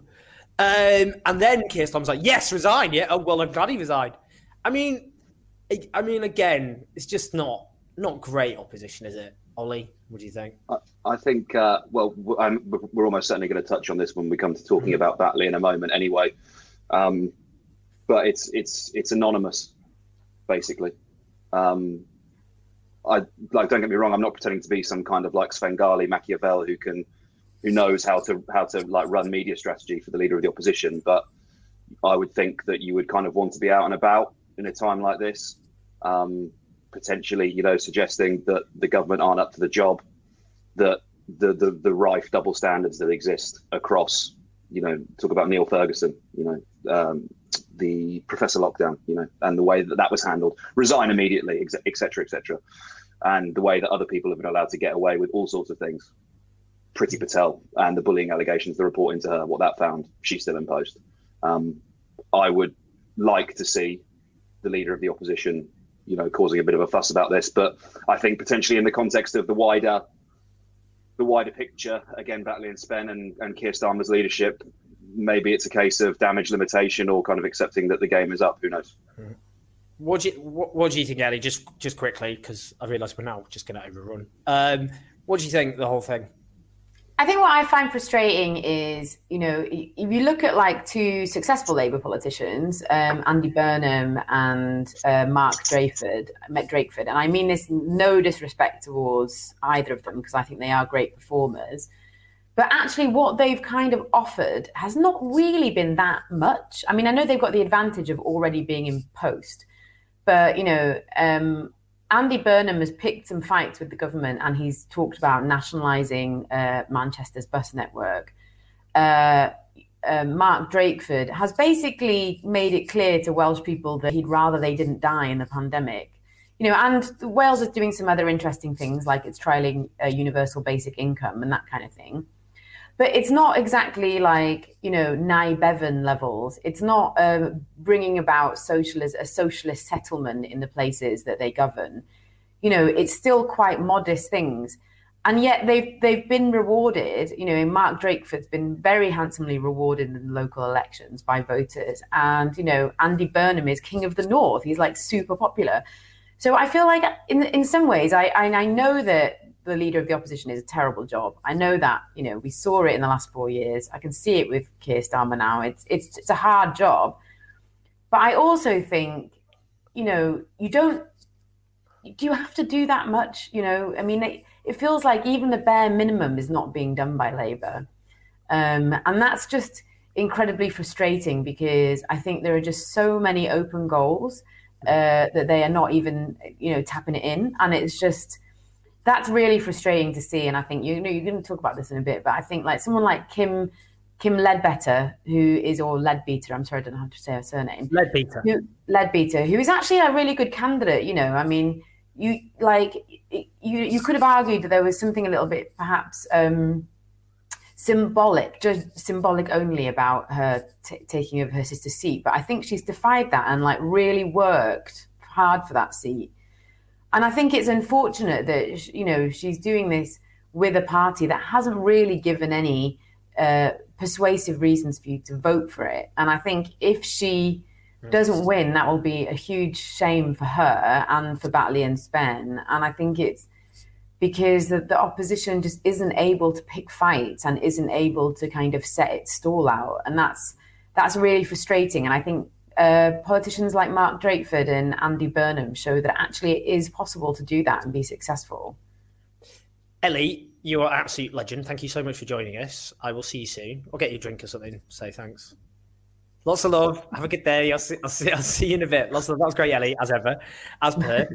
and then Keir Starmer's like, yes, resign. Yeah, oh, well, I'm glad he resigned. I mean, I mean, again, it's just not not great opposition, is it, Ollie? What do you think? I, I think, uh, well, I'm, we're almost certainly going to touch on this when we come to talking mm-hmm. about Batley in a moment anyway. Um, but it's it's it's anonymous, basically. Um, I like. Don't get me wrong. I'm not pretending to be some kind of like Svengali Machiavel who can, who knows how to how to like run media strategy for the leader of the opposition. But I would think that you would kind of want to be out and about in a time like this, um, potentially, you know, suggesting that the government aren't up to the job, that the the the rife double standards that exist across, you know, talk about Neil Ferguson, you know, um, the Professor Lockdown, you know, and the way that that was handled, resign immediately, et cetera, et cetera. And the way that other people have been allowed to get away with all sorts of things. Priti Patel and the bullying allegations, the report into her, what that found, she's still in post. Um, I would like to see the leader of the opposition, you know, causing a bit of a fuss about this. But I think potentially in the context of the wider the wider picture, again, Batley and Spen and, and Keir Starmer's leadership, maybe it's a case of damage limitation or kind of accepting that the game is up. Who knows? What do you what, what do you think, Ellie? Just just quickly, because I realise we're now just going to overrun. Um, what do you think the whole thing? I think what I find frustrating is, you know, if you look at like two successful Labour politicians, um, Andy Burnham and uh, Mark Drakeford, Matt Drakeford, and I mean this no disrespect towards either of them because I think they are great performers, but actually what they've kind of offered has not really been that much. I mean, I know they've got the advantage of already being in post, but, you know, um, Andy Burnham has picked some fights with the government and he's talked about nationalising uh, Manchester's bus network. Uh, uh, Mark Drakeford has basically made it clear to Welsh people that he'd rather they didn't die in the pandemic. You know, and Wales is doing some other interesting things, like it's trialling a universal basic income and that kind of thing. But it's not exactly like, you know, Nye Bevan levels. It's not uh, bringing about socialist, a socialist settlement in the places that they govern. You know, it's still quite modest things. And yet they've they've been rewarded. You know, Mark Drakeford's been very handsomely rewarded in local elections by voters. And, you know, Andy Burnham is king of the North. He's like super popular. So I feel like in in some ways, I I, I know that the leader of the opposition is a terrible job. I know that, you know, we saw it in the last four years. I can see it with Keir Starmer now. It's it's it's a hard job. But I also think, you know, you don't, do you have to do that much? You know, I mean, it, it feels like even the bare minimum is not being done by Labour. Um, and that's just incredibly frustrating because I think there are just so many open goals uh, that they are not even, you know, tapping it in. And it's just, that's really frustrating to see. And I think, you know, you're going to talk about this in a bit, but I think like someone like Kim Kim Leadbetter, who is, or Leadbeater, I'm sorry, I don't know how to say her surname. Leadbeater. Who, Leadbeater, who is actually a really good candidate, you know. I mean, you like, you you could have argued that there was something a little bit perhaps um, symbolic, just symbolic only about her t- taking over her sister's seat. But I think she's defied that and like really worked hard for that seat. And I think it's unfortunate that, you know, she's doing this with a party that hasn't really given any uh, persuasive reasons for you to vote for it. And I think if she doesn't win, that will be a huge shame for her and for Batley and Spen. And I think it's because the, the opposition just isn't able to pick fights and isn't able to kind of set its stall out. And that's that's really frustrating. And I think uh, politicians like Mark Drakeford and Andy Burnham show that actually it is possible to do that and be successful. Ellie, you are an absolute legend. Thank you so much for joining us. I will see you soon. I'll get you a drink or something. Say thanks. Lots of love. Have a good day. I'll see, I'll see, I'll see you in a bit. Lots of love. That was great, Ellie, as ever, as per.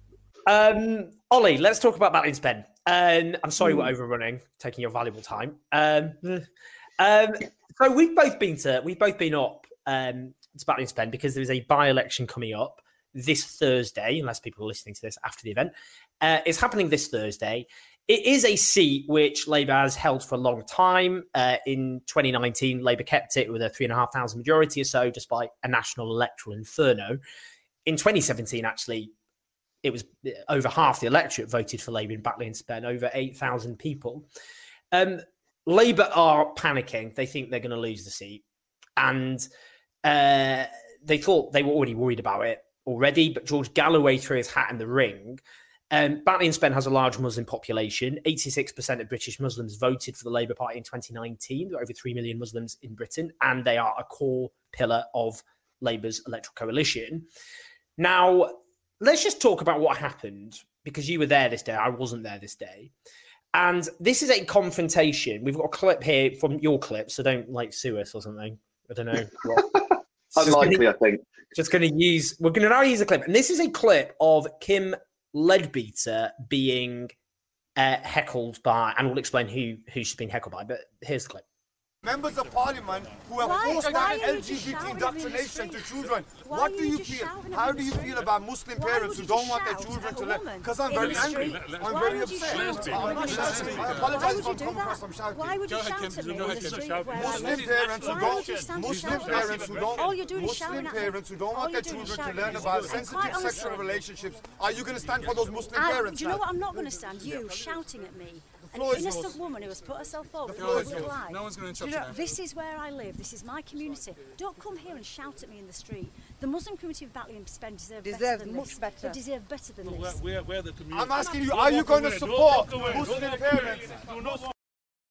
um, Ollie, let's talk about Batley and Spen. Um, I'm sorry we're overrunning, taking your valuable time. Um, um, so we've both been to, we've both been up um, to Batley and Spen because there is a by-election coming up this Thursday, unless people are listening to this after the event. Uh, it's happening this Thursday. It is a seat which Labour has held for a long time. Uh, in twenty nineteen, Labour kept it with a three and a half thousand majority or so, despite a national electoral inferno. In twenty seventeen, actually, it was over half the electorate voted for Labour in Batley and Spen, over eight thousand people. Um, Labour are panicking. They think they're going to lose the seat. And uh, they thought they were already worried about it already, but George Galloway threw his hat in the ring. Um, Batley and Spen has a large Muslim population. eighty-six percent of British Muslims voted for the Labour Party in twenty nineteen. There are over three million Muslims in Britain, and they are a core pillar of Labour's electoral coalition. Now, let's just talk about what happened, because you were there this day. I wasn't there this day. And this is a confrontation. We've got a clip here from your clip, so don't like sue us or something. I don't know. What. Unlikely, gonna, I think. Just going to use, we're going to now use a clip. And this is a clip of Kim Leadbeater being uh, heckled by, and we'll explain who, who she's being heckled by, but here's the clip. Members of Parliament who have why, forced why down L G B T indoctrination to children. Why what do you feel? How do you feel about Muslim parents who don't want their children to learn? Because I'm very angry. I'm why very upset. I'm not shouting. I apologize if I'm coming across I'm shouting. Why would you shout at me in the street of where Muslim parents who don't Muslim parents who don't all you're doing is Muslim shouting at parents who don't want their children to learn about sensitive sexual relationships. Are you going to stand for those Muslim I, parents? Do you know what I'm not going to stand? You shouting at me An innocent woman who has put herself forward for public life. No one's going to Do interrupt you know, you now. This is where I live. This is my community. Don't come here and shout at me in the street. The Muslim community of Batley and Spen deserve better Deserves than much this. better. They deserve better than We're, this. we're, we're the community. I'm asking you, Don't are you walk going to away. Don't support walk away. Muslim Don't walk away. parents? Do not walk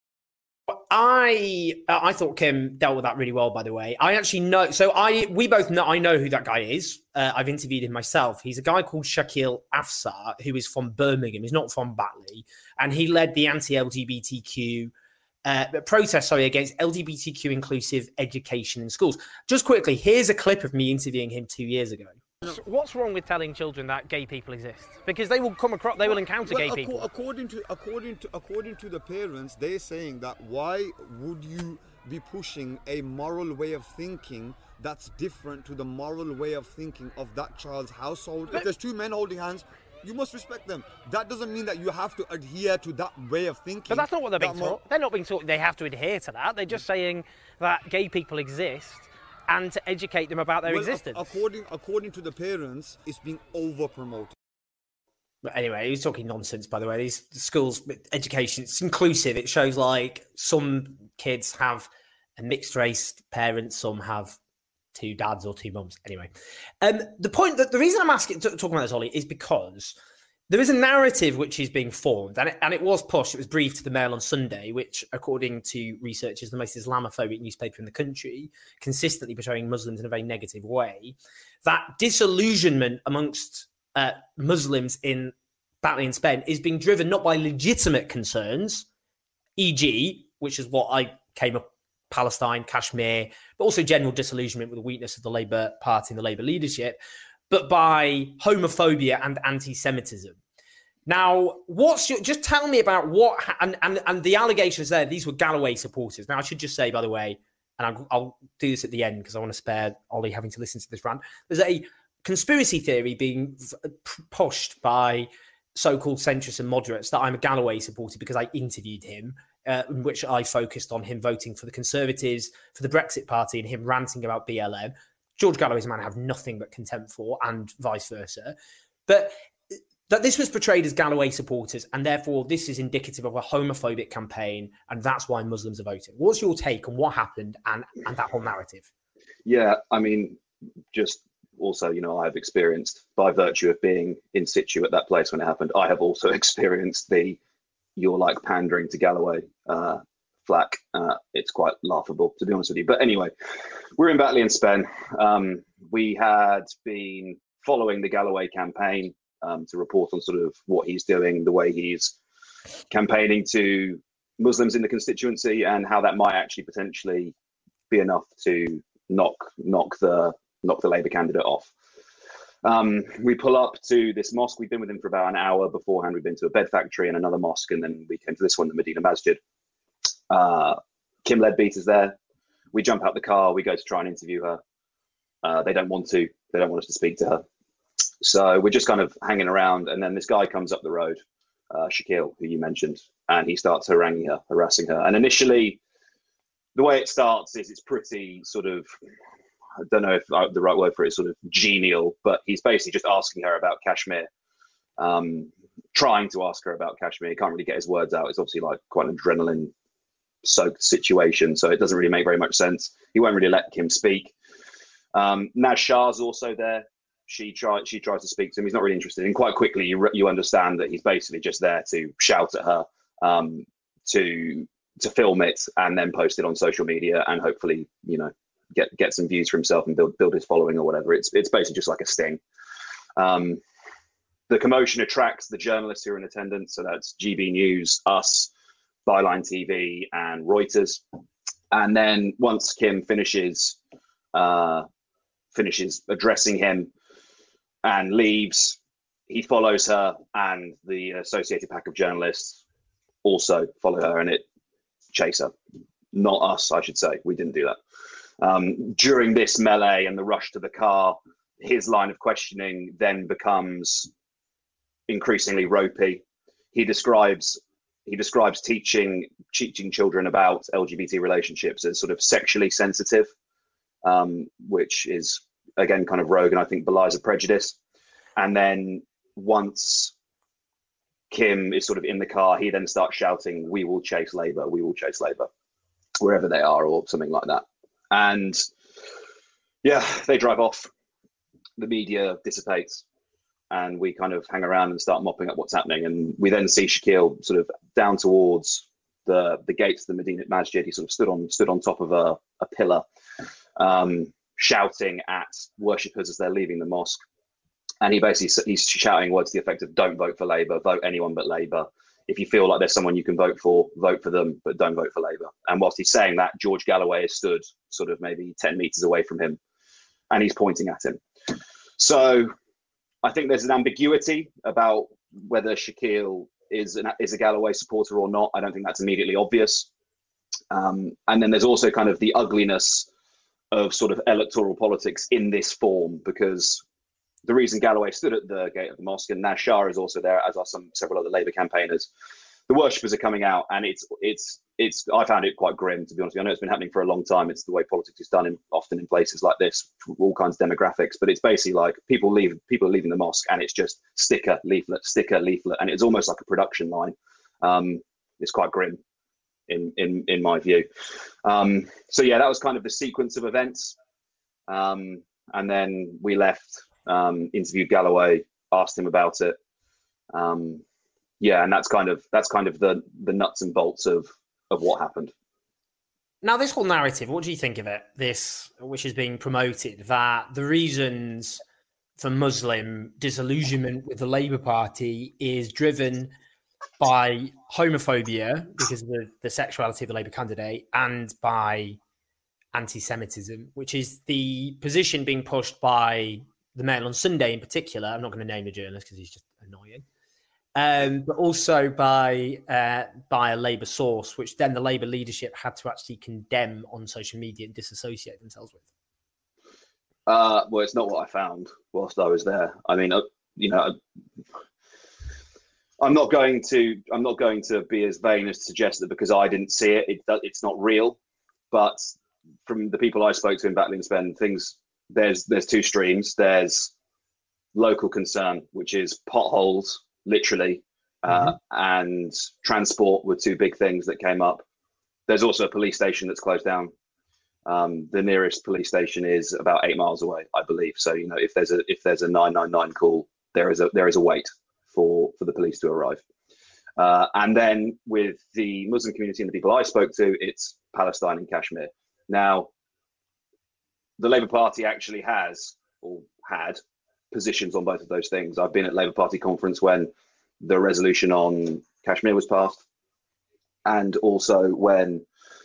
I uh, I thought Kim dealt with that really well, by the way. I actually know. So I we both know. I know who that guy is. Uh, I've interviewed him myself. He's a guy called Shakil Afsar, who is from Birmingham. He's not from Batley, and he led the anti-L G B T Q uh, protest. Sorry, against L G B T Q inclusive education in schools. Just quickly, here's a clip of me interviewing him two years ago. What's wrong with telling children that gay people exist? Because they will come across, they will encounter well, gay ac- people. According to according to according to the parents, they're saying that why would you be pushing a moral way of thinking that's different to the moral way of thinking of that child's household? If there's two men holding hands, you must respect them. That doesn't mean that you have to adhere to that way of thinking. But that's not what they're being That mo- taught. They're not being taught they have to adhere to that. They're just saying that gay people exist and to educate them about their well, existence. a- according according to the parents, it's being over promoted. But anyway, he was talking nonsense, by the way. These schools, education, it's inclusive. It shows like some kids have a mixed race parents, some have two dads or two mums. Anyway, um, the point that the reason I'm asking, t- talking about this, Ollie, is because there is a narrative which is being formed, and it, and it was pushed. It was briefed to the Mail on Sunday, which, according to researchers, is the most Islamophobic newspaper in the country, consistently portraying Muslims in a very negative way. That disillusionment amongst uh, Muslims in Batley and Spen is being driven not by legitimate concerns, for example, which is what I came up, Palestine, Kashmir, but also general disillusionment with the weakness of the Labour Party and the Labour leadership, but by homophobia and anti-Semitism. Now, what's your, just tell me about what, and, and, and the allegations there, these were Galloway supporters. Now, I should just say, by the way, and I'll, I'll do this at the end because I want to spare Ollie having to listen to this rant. There's a conspiracy theory being pushed by so-called centrists and moderates that I'm a Galloway supporter because I interviewed him, uh, in which I focused on him voting for the Conservatives, for the Brexit Party, and him ranting about B L M. George Galloway is a man I have nothing but contempt for, and vice versa. But that this was portrayed as Galloway supporters, and therefore this is indicative of a homophobic campaign, and that's why Muslims are voting. What's your take on what happened and, and that whole narrative? Yeah, I mean, just also, you know, I've experienced, by virtue of being in situ at that place when it happened, I have also experienced the you're like pandering to Galloway uh, flack. Uh, it's quite laughable, to be honest with you. But anyway, we're in Batley and Spen. Um, we had been following the Galloway campaign um, to report on sort of what he's doing, the way he's campaigning to Muslims in the constituency, and how that might actually potentially be enough to knock knock the knock the Labour candidate off. Um, we pull up to this mosque. We've been with him for about an hour beforehand. We've been to a bed factory and another mosque, and then we came to this one, the Medina Masjid. Uh, Kim Leadbeater's there. We jump out the car. We go to try and interview her. Uh, they don't want to. They don't want us to speak to her. So we're just kind of hanging around, and then this guy comes up the road, uh, Shakil, who you mentioned, and he starts haranguing her, harassing her. And initially, the way it starts is it's pretty sort of, I don't know if the right word for it is sort of genial, but he's basically just asking her about Kashmir, um, trying to ask her about Kashmir. He can't really get his words out. It's obviously like quite an adrenaline soaked situation, so it doesn't really make very much sense. He won't really let Kim speak. Um, Naz Shah's also there. She tries. She tries to speak to him. He's not really interested. And quite quickly, you re- you understand that he's basically just there to shout at her, um, to to film it and then post it on social media, and hopefully, you know, get get some views for himself and build build his following or whatever. It's it's basically just like a sting. Um, the commotion attracts the journalists who are in attendance. So that's G B News, us, Byline T V, and Reuters. And then once Kim finishes uh, finishes addressing him and leaves, he follows her, and the associated pack of journalists also follow her, and it chase her. Not us, I should say. We didn't do that. Um, during this melee and the rush to the car, his line of questioning then becomes increasingly ropey. He describes he describes teaching teaching children about L G B T relationships as sort of sexually sensitive, um, which is again kind of rogue and I think belies a prejudice. And then once Kim is sort of in the car. He then starts shouting, "We will chase Labour, we will chase Labour," wherever they are, or something like that. And yeah, they drive off. The media dissipates, and we kind of hang around and start mopping up what's happening. And we then see Shaquille sort of down towards the the gates of the Medina Masjid. He sort of stood on stood on top of a, a pillar, um, shouting at worshippers as they're leaving the mosque. And he basically he's shouting words to the effect of, "Don't vote for Labour, vote anyone but Labour. If you feel like there's someone you can vote for, vote for them, but don't vote for Labour." And whilst he's saying that, George Galloway is stood sort of maybe ten metres away from him, and he's pointing at him. So I think there's an ambiguity about whether Shaquille is an, is a Galloway supporter or not. I don't think that's immediately obvious. Um, and then there's also kind of the ugliness of sort of electoral politics in this form, because the reason Galloway stood at the gate of the mosque, and Naz Shah is also there, as are some several other Labour campaigners, the worshippers are coming out, and it's it's it's. I found it quite grim, to be honest with you. I know it's been happening for a long time. It's the way politics is done, in, often in places like this, for all kinds of demographics. But it's basically like people leave, people are leaving the mosque, and it's just sticker, leaflet, sticker, leaflet, and it's almost like a production line. Um, it's quite grim, in in in my view. Um, so yeah, that was kind of the sequence of events, um, and then we left. Um, interviewed Galloway, asked him about it. Um, yeah, and that's kind of that's kind of the the nuts and bolts of of what happened. Now, this whole narrative, what do you think of it? This, which is being promoted, that the reasons for Muslim disillusionment with the Labour Party is driven by homophobia because of the, the sexuality of the Labour candidate, and by anti-Semitism, which is the position being pushed by the Mail on Sunday in particular. I'm not going to name the journalist because he's just annoying. Um, but also by uh, by a Labour source, which then the Labour leadership had to actually condemn on social media and disassociate themselves with. Uh, well, it's not what I found whilst I was there. I mean, uh, you know, I'm not going to I'm not going to be as vain as to suggest that because I didn't see it, it it's not real. But from the people I spoke to in Batley and Spen, things. There's there's two streams. There's local concern, which is potholes, literally, uh, mm-hmm. and transport were two big things that came up. There's also a police station that's closed down. Um, the nearest police station is about eight miles away, I believe. So you know, if there's a if there's a nine nine nine call, there is a there is a wait for for the police to arrive. Uh, and then with the Muslim community and the people I spoke to, it's Palestine and Kashmir. Now, the Labour Party actually has, or had, positions on both of those things. I've been at Labour Party conference when the resolution on Kashmir was passed, and also when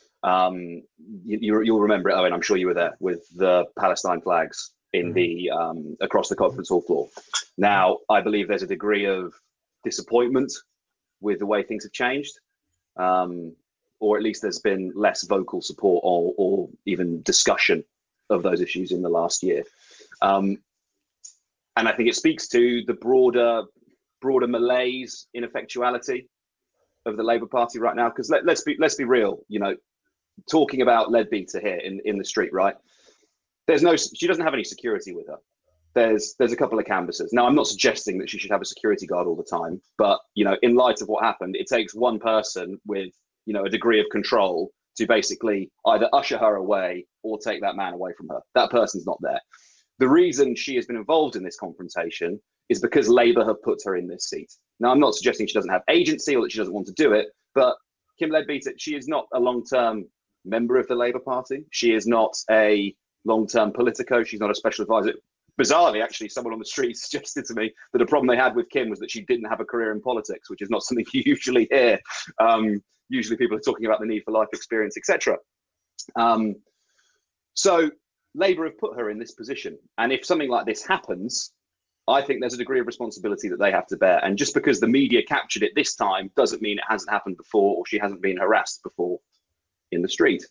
um, you, you'll remember it, Owen, I'm sure you were there, with the Palestine flags in the um, across the conference hall floor. Now, I believe there's a degree of disappointment with the way things have changed, um, or at least there's been less vocal support or, or even discussion of those issues in the last year. Um, and I think it speaks to the broader broader malaise, ineffectuality of the Labour Party right now. Because let, let's be let's be real, you know, talking about Leadbeater here in, in the street, right? There's no, she doesn't have any security with her. There's there's a couple of canvassers. Now, I'm not suggesting that she should have a security guard all the time, but you know, in light of what happened, it takes one person with, you know, a degree of control to basically either usher her away or take that man away from her. That person's not there. The reason she has been involved in this confrontation is because Labour have put her in this seat. Now, I'm not suggesting she doesn't have agency or that she doesn't want to do it, but Kim Leadbeater, she is not a long-term member of the Labour Party. She is not a long-term politico. She's not a special advisor. Bizarrely, actually, someone on the street suggested to me that a problem they had with Kim was that she didn't have a career in politics, which is not something you usually hear. Um, usually people are talking about the need for life experience, et cetera. Um, so Labour have put her in this position. And if something like this happens, I think there's a degree of responsibility that they have to bear. And just because the media captured it this time doesn't mean it hasn't happened before or she hasn't been harassed before in the street.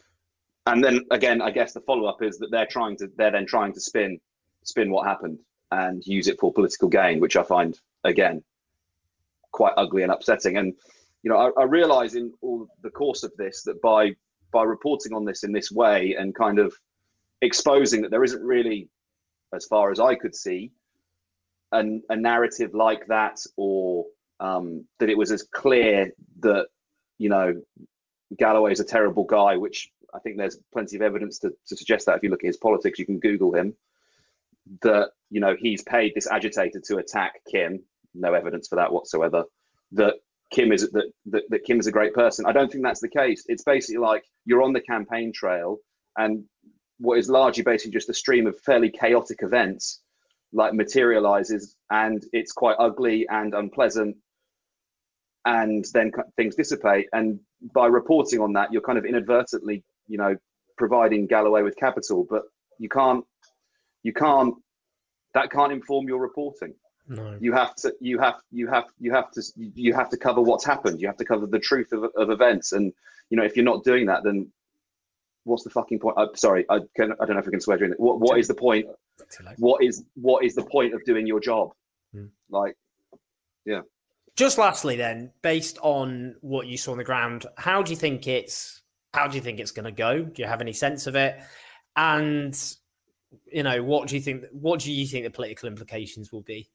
And then again, I guess the follow-up is that they're trying to, they're then trying to spin, spin what happened and use it for political gain, which I find, again, quite ugly and upsetting. And, you know, I, I realize in all the course of this that by, by reporting on this in this way and kind of exposing that there isn't really, as far as I could see, an, a narrative like that or um, that it was as clear that, you know, Galloway is a terrible guy, which I think there's plenty of evidence to, to suggest that. If you look at his politics, you can Google him, that, you know, he's paid this agitator to attack Kim. No evidence for that whatsoever. That Kim is that, that, that Kim is a great person. I don't think that's the case. It's basically like you're on the campaign trail, and what is largely basically just a stream of fairly chaotic events like materializes, and it's quite ugly and unpleasant, and then things dissipate. And by reporting on that, you're kind of inadvertently, you know, providing Galloway with capital, but you can't, you can't, that can't inform your reporting. No. You have to, you have, you have, you have to, you have to cover what's happened. You have to cover the truth of, of events. And, you know, if you're not doing that, then what's the fucking point? I'm sorry, I can, I don't know if we can swear during it. What, what is the point? What is, what is the point of doing your job? Hmm. Like, yeah. Just lastly, then, based on what you saw on the ground, how do you think it's, how do you think it's going to go? Do you have any sense of it? And, you know, what do you think, what do you think the political implications will be?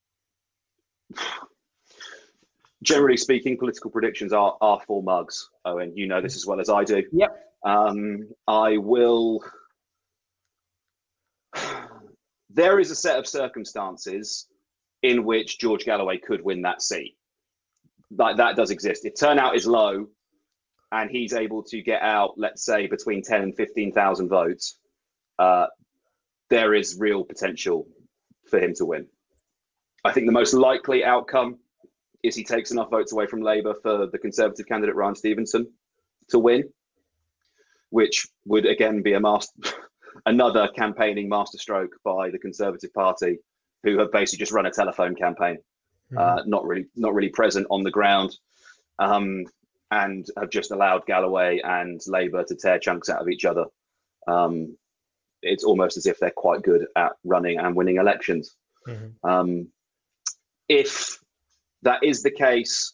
Generally speaking, political predictions are, are full mugs, Owen. You know this as well as I do. Yep. Um, I will... There is a set of circumstances in which George Galloway could win that seat. Like, that does exist. If turnout is low and he's able to get out, let's say, between ten and fifteen thousand votes, uh, there is real potential for him to win. I think the most likely outcome is he takes enough votes away from Labour for the Conservative candidate, Ryan Stevenson, to win, which would again be a master, another campaigning masterstroke by the Conservative Party, who have basically just run a telephone campaign, mm-hmm. uh, not really, not really present on the ground, um, and have just allowed Galloway and Labour to tear chunks out of each other. Um, it's almost as if they're quite good at running and winning elections. Mm-hmm. Um, if that is the case,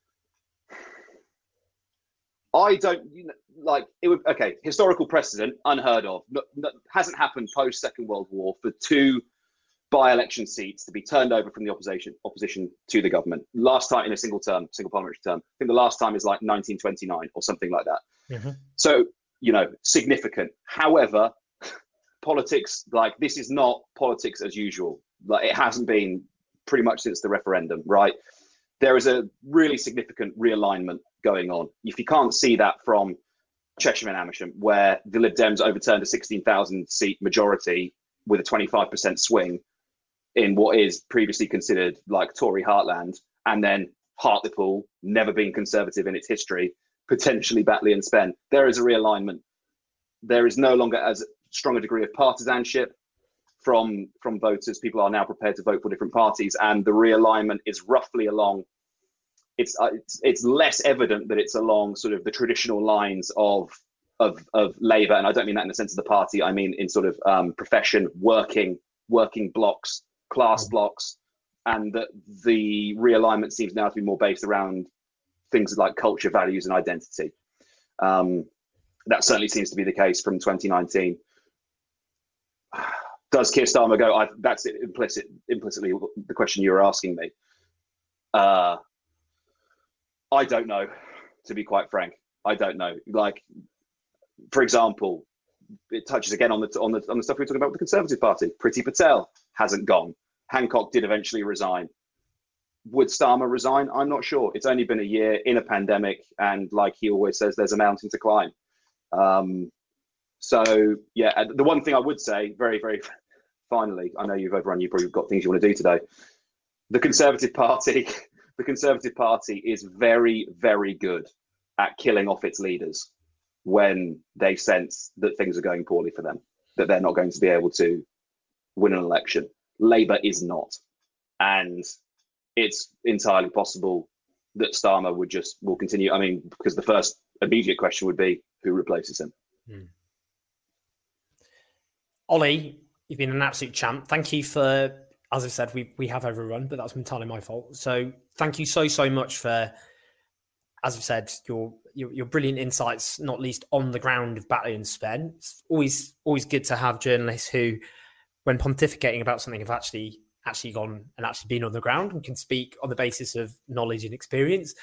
I don't you know, like it would. Okay, historical precedent, unheard of, no, no, hasn't happened post Second World War for two by-election seats to be turned over from the opposition opposition to the government. Last time in a single term, single parliamentary term. I think the last time is like nineteen twenty-nine or something like that. Mm-hmm. So, you know, significant. However, politics, like this is not politics as usual. Like it hasn't been pretty much since the referendum, right? There is a really significant realignment going on. If you can't see that from Chesham and Amersham, where the Lib Dems overturned a sixteen thousand seat majority with a twenty-five percent swing in what is previously considered like Tory heartland, and then Hartlepool, never been Conservative in its history, potentially Batley and Spen. There is a realignment. There is no longer as strong a degree of partisanship from from voters. People are now prepared to vote for different parties, and the realignment is roughly along. It's uh, it's, it's less evident that it's along sort of the traditional lines of of of Labour, and I don't mean that in the sense of the party. I mean in sort of um, profession, working working blocks, class blocks, and that the realignment seems now to be more based around things like culture, values, and identity. Um, that certainly seems to be the case from twenty nineteen. Does Keir Starmer go? I, that's it, implicit, implicitly the question you were asking me. Uh, I don't know, to be quite frank. I don't know. Like, for example, it touches again on the on the on the stuff we were talking about with the Conservative Party. Priti Patel hasn't gone. Hancock did eventually resign. Would Starmer resign? I'm not sure. It's only been a year in a pandemic, and like he always says, there's a mountain to climb. Um, so yeah, the one thing I would say, very very. Finally, I know you've overrun. You've probably got things you want to do today. The Conservative Party, the Conservative Party is very, very good at killing off its leaders when they sense that things are going poorly for them, that they're not going to be able to win an election. Labour is not, and it's entirely possible that Starmer would just will continue. I mean, because the first immediate question would be who replaces him. Hmm. Ollie, you've been an absolute champ. Thank you for, as I said, we we have overrun, but that's entirely my fault. So thank you so, so much for, as I've said, your, your your brilliant insights, not least on the ground of Batley and Spen. It's always, always good to have journalists who, when pontificating about something, have actually actually gone and actually been on the ground and can speak on the basis of knowledge and experience.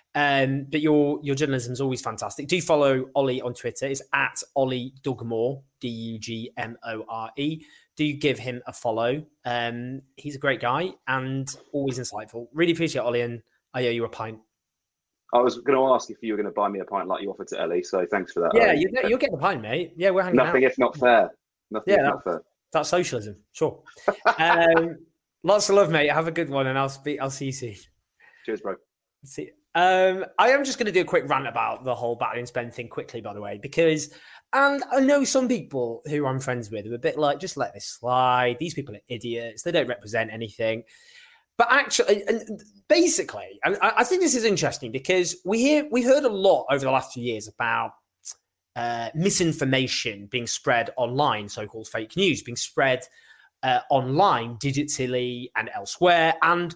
Um, but your your journalism is always fantastic. Do follow Ollie on Twitter. It's at Ollie Dugmore, D U G M O R E. Do give him a follow. Um, he's a great guy and always insightful. Really appreciate it, Ollie, and I owe you a pint. I was going to ask if you were going to buy me a pint like you offered to Ellie, so thanks for that. Yeah, you, you'll get the pint, mate. Yeah, we're hanging Nothing out. if not fair. Nothing yeah, if that, not fair. That's socialism, sure. um, lots of love, mate. Have a good one, and I'll speak. I'll see you soon. Cheers, bro. See. Um, I am just going to do a quick rant about the whole Batley and Spen thing quickly, by the way, because, and I know some people who I'm friends with are a bit like, just let this slide. These people are idiots. They don't represent anything. But actually, and basically, and I think this is interesting because we hear we've heard a lot over the last few years about uh, misinformation being spread online, so-called fake news being spread uh, online, digitally and elsewhere. And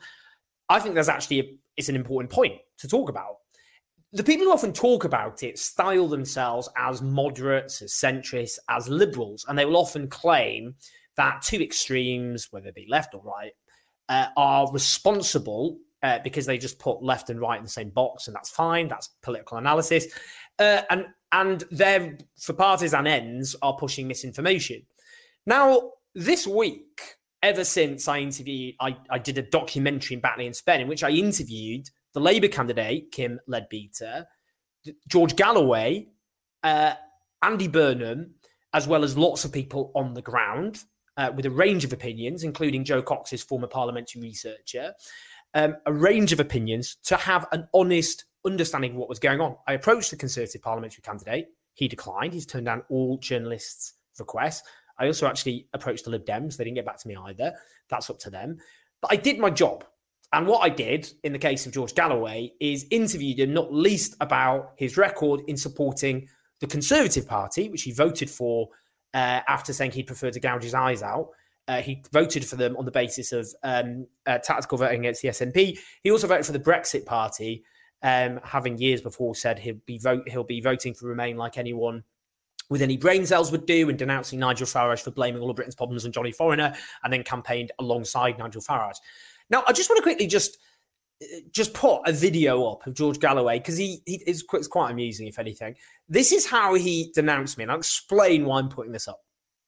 I think there's actually a, it's an important point to talk about. The people who often talk about it style themselves as moderates, as centrists, as liberals, and they will often claim that two extremes, whether it be left or right, uh, are responsible uh, because they just put left and right in the same box, and that's fine. That's political analysis. Uh, and and they're, for partisan ends, are pushing misinformation. Now, this week, ever since I interviewed, I, I did a documentary in Batley and Spen in which I interviewed the Labour candidate, Kim Leadbeater, George Galloway, uh, Andy Burnham, as well as lots of people on the ground uh, with a range of opinions, including Joe Cox's former parliamentary researcher, um, a range of opinions to have an honest understanding of what was going on. I approached the Conservative parliamentary candidate. He declined. He's turned down all journalists' requests. I also actually approached the Lib Dems. They didn't get back to me either. That's up to them. But I did my job. And what I did in the case of George Galloway is interviewed him not least about his record in supporting the Conservative Party, which he voted for uh, after saying he'd prefer to gouge his eyes out. Uh, he voted for them on the basis of um, uh, tactical voting against the S N P. He also voted for the Brexit Party, um, having years before said he'll be vote he'll be voting for Remain like anyone with any brain cells would do, and denouncing Nigel Farage for blaming all of Britain's problems on Johnny Foreigner, and then campaigned alongside Nigel Farage. Now, I just want to quickly just just put a video up of George Galloway, because he, he is quite, it's quite amusing, if anything. This is how he denounced me, and I'll explain why I'm putting this up.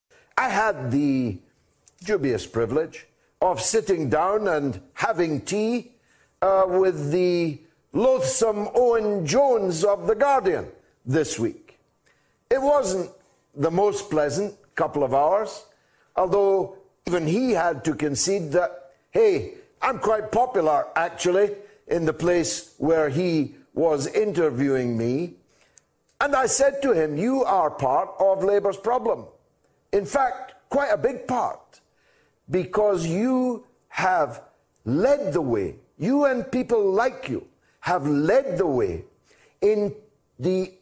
I had the dubious privilege of sitting down and having tea uh, with the loathsome Owen Jones of The Guardian this week. It wasn't the most pleasant couple of hours, although even he had to concede that, hey, I'm quite popular, actually, in the place where he was interviewing me. And I said to him, you are part of Labour's problem. In fact, quite a big part, because you have led the way, you and people like you have led the way in the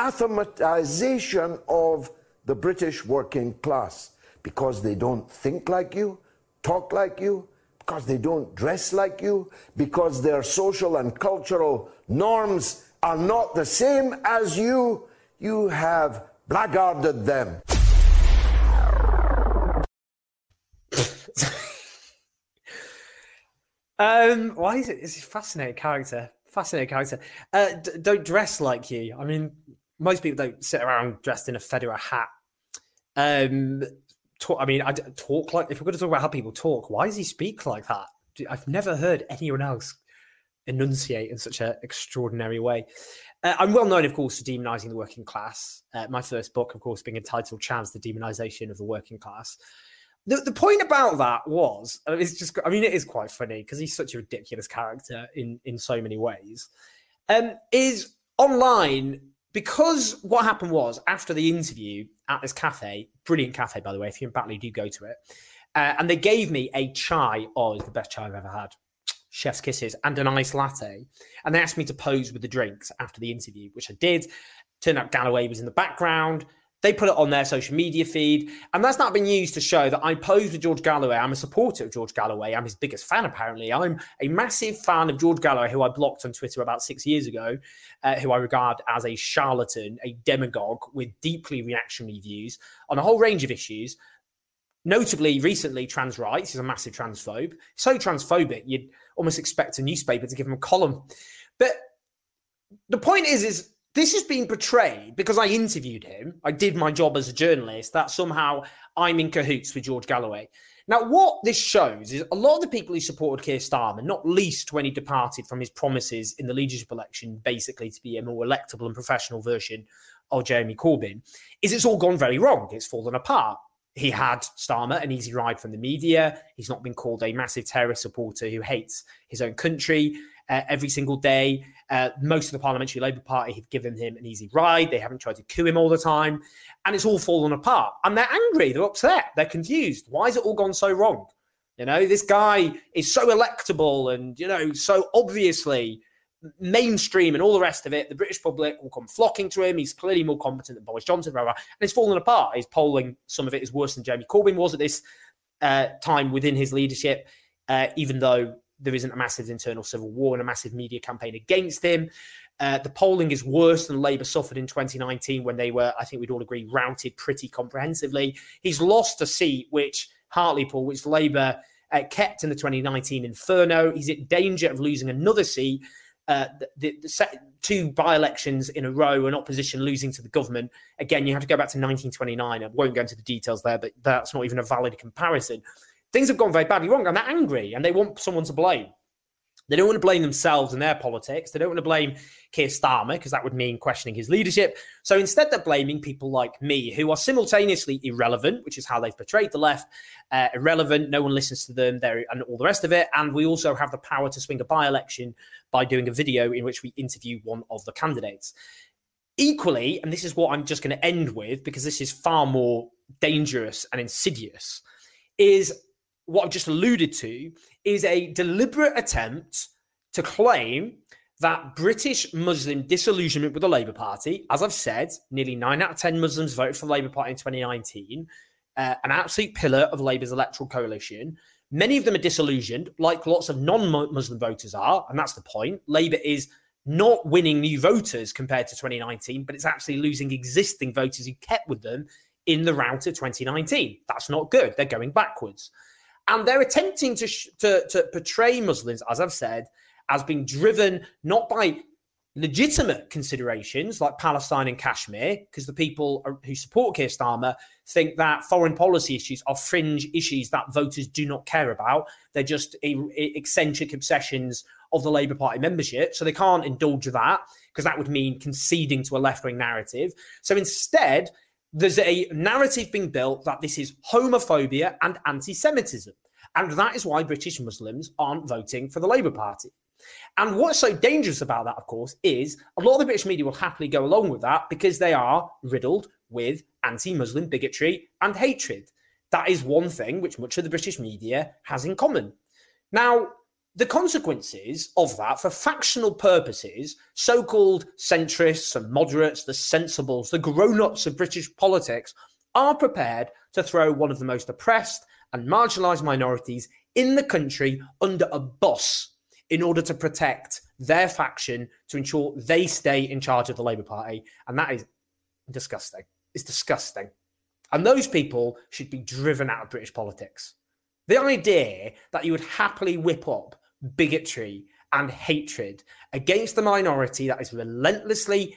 anathematization of the British working class, because they don't think like you, talk like you, because they don't dress like you, because their social and cultural norms are not the same as you. You have blackguarded them. um, why is it? It's a fascinating character. Fascinating character. Uh, d- don't dress like you. I mean, most people don't sit around dressed in a Federer hat. Um, talk, I mean, I d- talk like, if we're going to talk about how people talk, why does he speak like that? I've never heard anyone else enunciate in such an extraordinary way. Uh, I'm well known, of course, for demonising the working class. Uh, my first book, of course, being entitled Chance, the Demonisation of the Working Class. The, the point about that was, uh, it's just, I mean, it is quite funny because he's such a ridiculous character in, in so many ways, um, is online, because what happened was, after the interview at this cafe, brilliant cafe, by the way, if you're in Batley, do go to it, uh, and they gave me a chai. Oh, it's the best chai I've ever had. Chef's kisses, and an iced latte. And they asked me to pose with the drinks after the interview, which I did. Turned out Galloway was in the background. They put it on their social media feed. And that's not been used to show that I posed with George Galloway. I'm a supporter of George Galloway. I'm his biggest fan, apparently. I'm a massive fan of George Galloway, who I blocked on Twitter about six years ago, uh, who I regard as a charlatan, a demagogue with deeply reactionary views on a whole range of issues. Notably, recently, trans rights is a massive transphobe. So transphobic, you'd almost expect a newspaper to give him a column. But the point is, is this is being portrayed because I interviewed him. I did my job as a journalist, that somehow I'm in cahoots with George Galloway. Now, what this shows is a lot of the people who supported Keir Starmer, not least when he departed from his promises in the leadership election, basically to be a more electable and professional version of Jeremy Corbyn, is it's all gone very wrong. It's fallen apart. He had, Starmer, an easy ride from the media. He's not been called a massive terrorist supporter who hates his own country uh, every single day. Uh, most of the Parliamentary Labour Party have given him an easy ride. They haven't tried to coup him all the time. And it's all fallen apart. And they're angry. They're upset. They're confused. Why has it all gone so wrong? You know, this guy is so electable and, you know, so obviously mainstream and all the rest of it. The British public will come flocking to him. He's clearly more competent than Boris Johnson, blah, blah, blah. And it's fallen apart. His polling, some of it is worse than Jeremy Corbyn was at this uh, time within his leadership, uh, even though there isn't a massive internal civil war and a massive media campaign against him. Uh, the polling is worse than Labour suffered in twenty nineteen when they were, I think we'd all agree, routed pretty comprehensively. He's lost a seat, which Hartlepool, which Labour uh, kept in the twenty nineteen inferno. He's in danger of losing another seat. Uh, the, the, the set, two by-elections in a row and opposition losing to the government. Again, you have to go back to nineteen twenty-nine. I won't go into the details there, but that's not even a valid comparison. Things have gone very badly wrong and they're angry and they want someone to blame. They don't want to blame themselves and their politics. They don't want to blame Keir Starmer because that would mean questioning his leadership. So instead, they're blaming people like me who are simultaneously irrelevant, which is how they've portrayed the left, uh, irrelevant, no one listens to them, they're, and all the rest of it. And we also have the power to swing a by-election by doing a video in which we interview one of the candidates. Equally, and this is what I'm just going to end with because this is far more dangerous and insidious, is what I've just alluded to is a deliberate attempt to claim that British Muslim disillusionment with the Labour Party, as I've said, nearly nine out of ten Muslims voted for the Labour Party in twenty nineteen, uh, an absolute pillar of Labour's electoral coalition. Many of them are disillusioned, like lots of non-Muslim voters are, and that's the point. Labour is not winning new voters compared to twenty nineteen, but it's actually losing existing voters who kept with them in the rout of twenty nineteen. That's not good. They're going backwards. And they're attempting to, sh- to, to portray Muslims, as I've said, as being driven not by legitimate considerations like Palestine and Kashmir, because the people who support Keir Starmer think that foreign policy issues are fringe issues that voters do not care about. They're just a- a- eccentric obsessions of the Labour Party membership. So they can't indulge that because that would mean conceding to a left-wing narrative. So instead, there's a narrative being built that this is homophobia and anti-Semitism. And that is why British Muslims aren't voting for the Labour Party. And what's so dangerous about that, of course, is a lot of the British media will happily go along with that because they are riddled with anti-Muslim bigotry and hatred. That is one thing which much of the British media has in common. Now, the consequences of that, for factional purposes, so-called centrists and moderates, the sensibles, the grown-ups of British politics, are prepared to throw one of the most oppressed and marginalised minorities in the country under a bus in order to protect their faction, to ensure they stay in charge of the Labour Party. And that is disgusting. It's disgusting. And those people should be driven out of British politics. The idea that you would happily whip up bigotry and hatred against the minority that is relentlessly,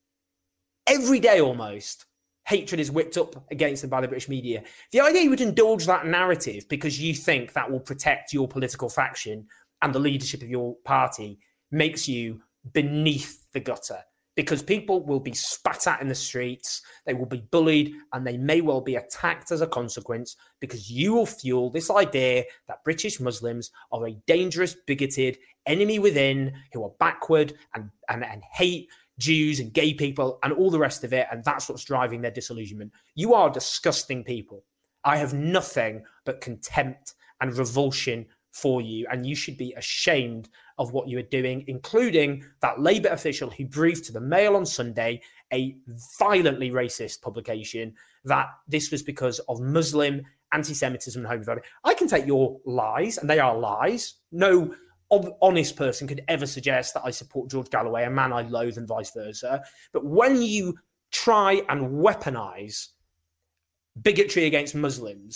every day almost, hatred is whipped up against them by the British media. The idea you would indulge that narrative because you think that will protect your political faction and the leadership of your party makes you beneath the gutter. Because people will be spat at in the streets, they will be bullied, and they may well be attacked as a consequence because you will fuel this idea that British Muslims are a dangerous, bigoted enemy within who are backward and, and, and hate Jews and gay people and all the rest of it, and that's what's driving their disillusionment. You are disgusting people. I have nothing but contempt and revulsion for you, and you should be ashamed of what you are doing, including that Labour official who briefed to the Mail on Sunday, a violently racist publication, that this was because of Muslim anti-Semitism and homophobia. I can take your lies, and they are lies. No honest person could ever suggest that I support George Galloway, a man I loathe, and vice versa. But when you try and weaponize bigotry against Muslims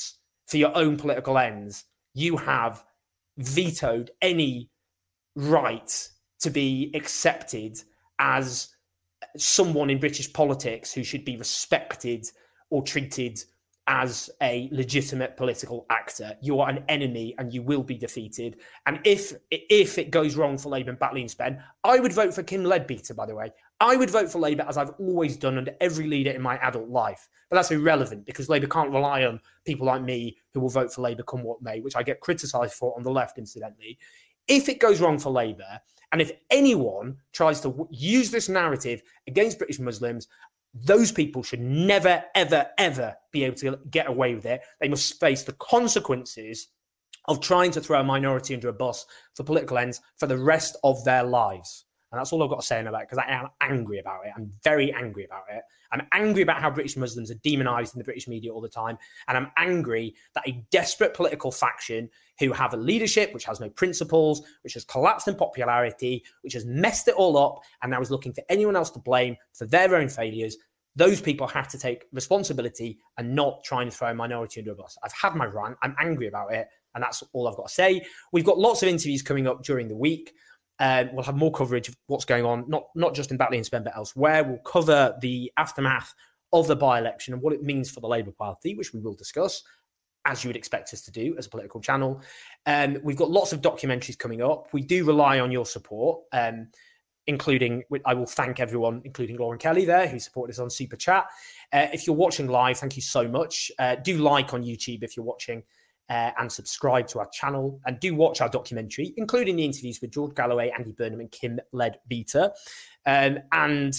for your own political ends, you have vetoed any right to be accepted as someone in British politics who should be respected or treated as a legitimate political actor. You are an enemy and you will be defeated. And if if it goes wrong for Labour and Batley Spen, I would vote for Kim Leadbeater, by the way. I would vote for Labour, as I've always done under every leader in my adult life. But that's irrelevant because Labour can't rely on people like me who will vote for Labour come what may, which I get criticised for on the left, incidentally. If it goes wrong for Labour, and if anyone tries to w- use this narrative against British Muslims, those people should never, ever, ever be able to get away with it. They must face the consequences of trying to throw a minority under a bus for political ends for the rest of their lives. And that's all I've got to say about it, because I am angry about it. I'm very angry about it. I'm angry about how British Muslims are demonised in the British media all the time. And I'm angry that a desperate political faction who have a leadership which has no principles, which has collapsed in popularity, which has messed it all up, and now is looking for anyone else to blame for their own failures, those people have to take responsibility and not try and throw a minority under a bus. I've had my rant. I'm angry about it. And that's all I've got to say. We've got lots of interviews coming up during the week. Uh, we'll have more coverage of what's going on, not, not just in Batley and Spen, but elsewhere. We'll cover the aftermath of the by-election and what it means for the Labour Party, which we will discuss, as you would expect us to do as a political channel. Um, we've got lots of documentaries coming up. We do rely on your support, um, including, I will thank everyone, including Lauren Kelly there, who supported us on Super Chat. Uh, if you're watching live, thank you so much. Uh, do like on YouTube if you're watching. Uh, and subscribe to our channel, and do watch our documentary, including the interviews with George Galloway, Andy Burnham and Kim Leadbeater. Um, and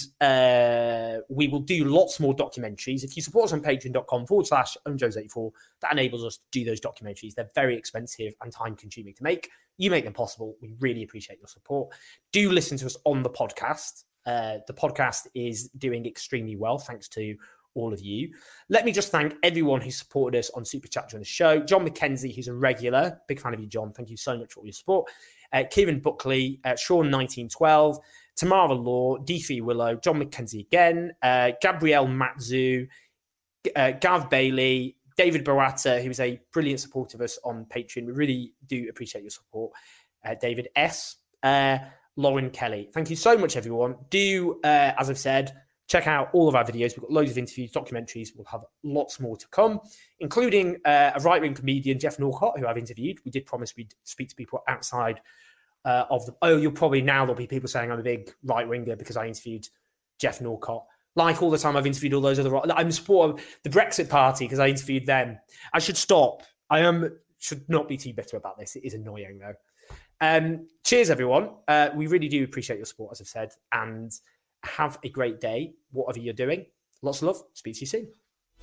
uh, we will do lots more documentaries. If you support us on patreon.com forward slash owenjones84, that enables us to do those documentaries. They're very expensive and time consuming to make. You make them possible. We really appreciate your support. Do listen to us on the podcast. Uh, the podcast is doing extremely well, thanks to all of you. Let me just thank everyone who supported us on Super Chat during the show. John McKenzie, who's a regular, big fan of you, John. Thank you so much for all your support. Uh, Kieran Buckley, uh, Sean nineteen twelve, Tamara Law, D three Willow, John McKenzie again, uh, Gabrielle Matzu, uh, Gav Bailey, David Barata, who is a brilliant supporter of us on Patreon. We really do appreciate your support. Uh, David S. Uh, Lauren Kelly. Thank you so much, everyone. Do, uh, as I've said, check out all of our videos. We've got loads of interviews, documentaries. We'll have lots more to come, including uh, a right-wing comedian, Jeff Norcott, who I've interviewed. We did promise we'd speak to people outside uh, of the... Oh, you'll probably... Now there'll be people saying I'm a big right-winger because I interviewed Jeff Norcott. Like all the time I've interviewed all those other... I'm a supporter of the Brexit Party because I interviewed them. I should stop. I am should not be too bitter about this. It is annoying, though. Um, cheers, everyone. Uh, we really do appreciate your support, as I've said, and... have a great day, whatever you're doing. Lots of love. Speak to you soon.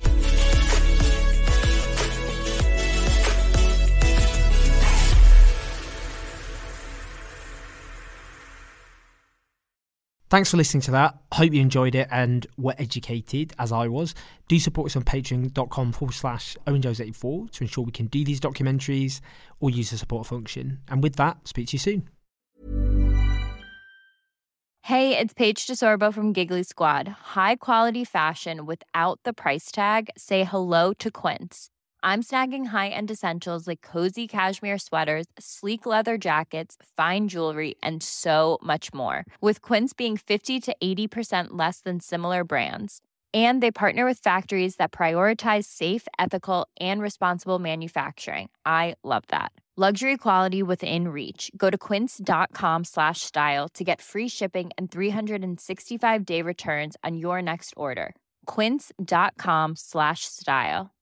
Thanks for listening to that. Hope you enjoyed it and were educated, as I was. Do support us on patreon.com forward slash owenjones84 to ensure we can do these documentaries or use the support function. And with that, speak to you soon. Hey, it's Paige DeSorbo from Giggly Squad. High quality fashion without the price tag. Say hello to Quince. I'm snagging high-end essentials like cozy cashmere sweaters, sleek leather jackets, fine jewelry, and so much more. With Quince being fifty to eighty percent less than similar brands. And they partner with factories that prioritize safe, ethical, and responsible manufacturing. I love that. Luxury quality within reach. Go to quince.com slash style to get free shipping and three sixty-five day returns on your next order. Quince.com slash style.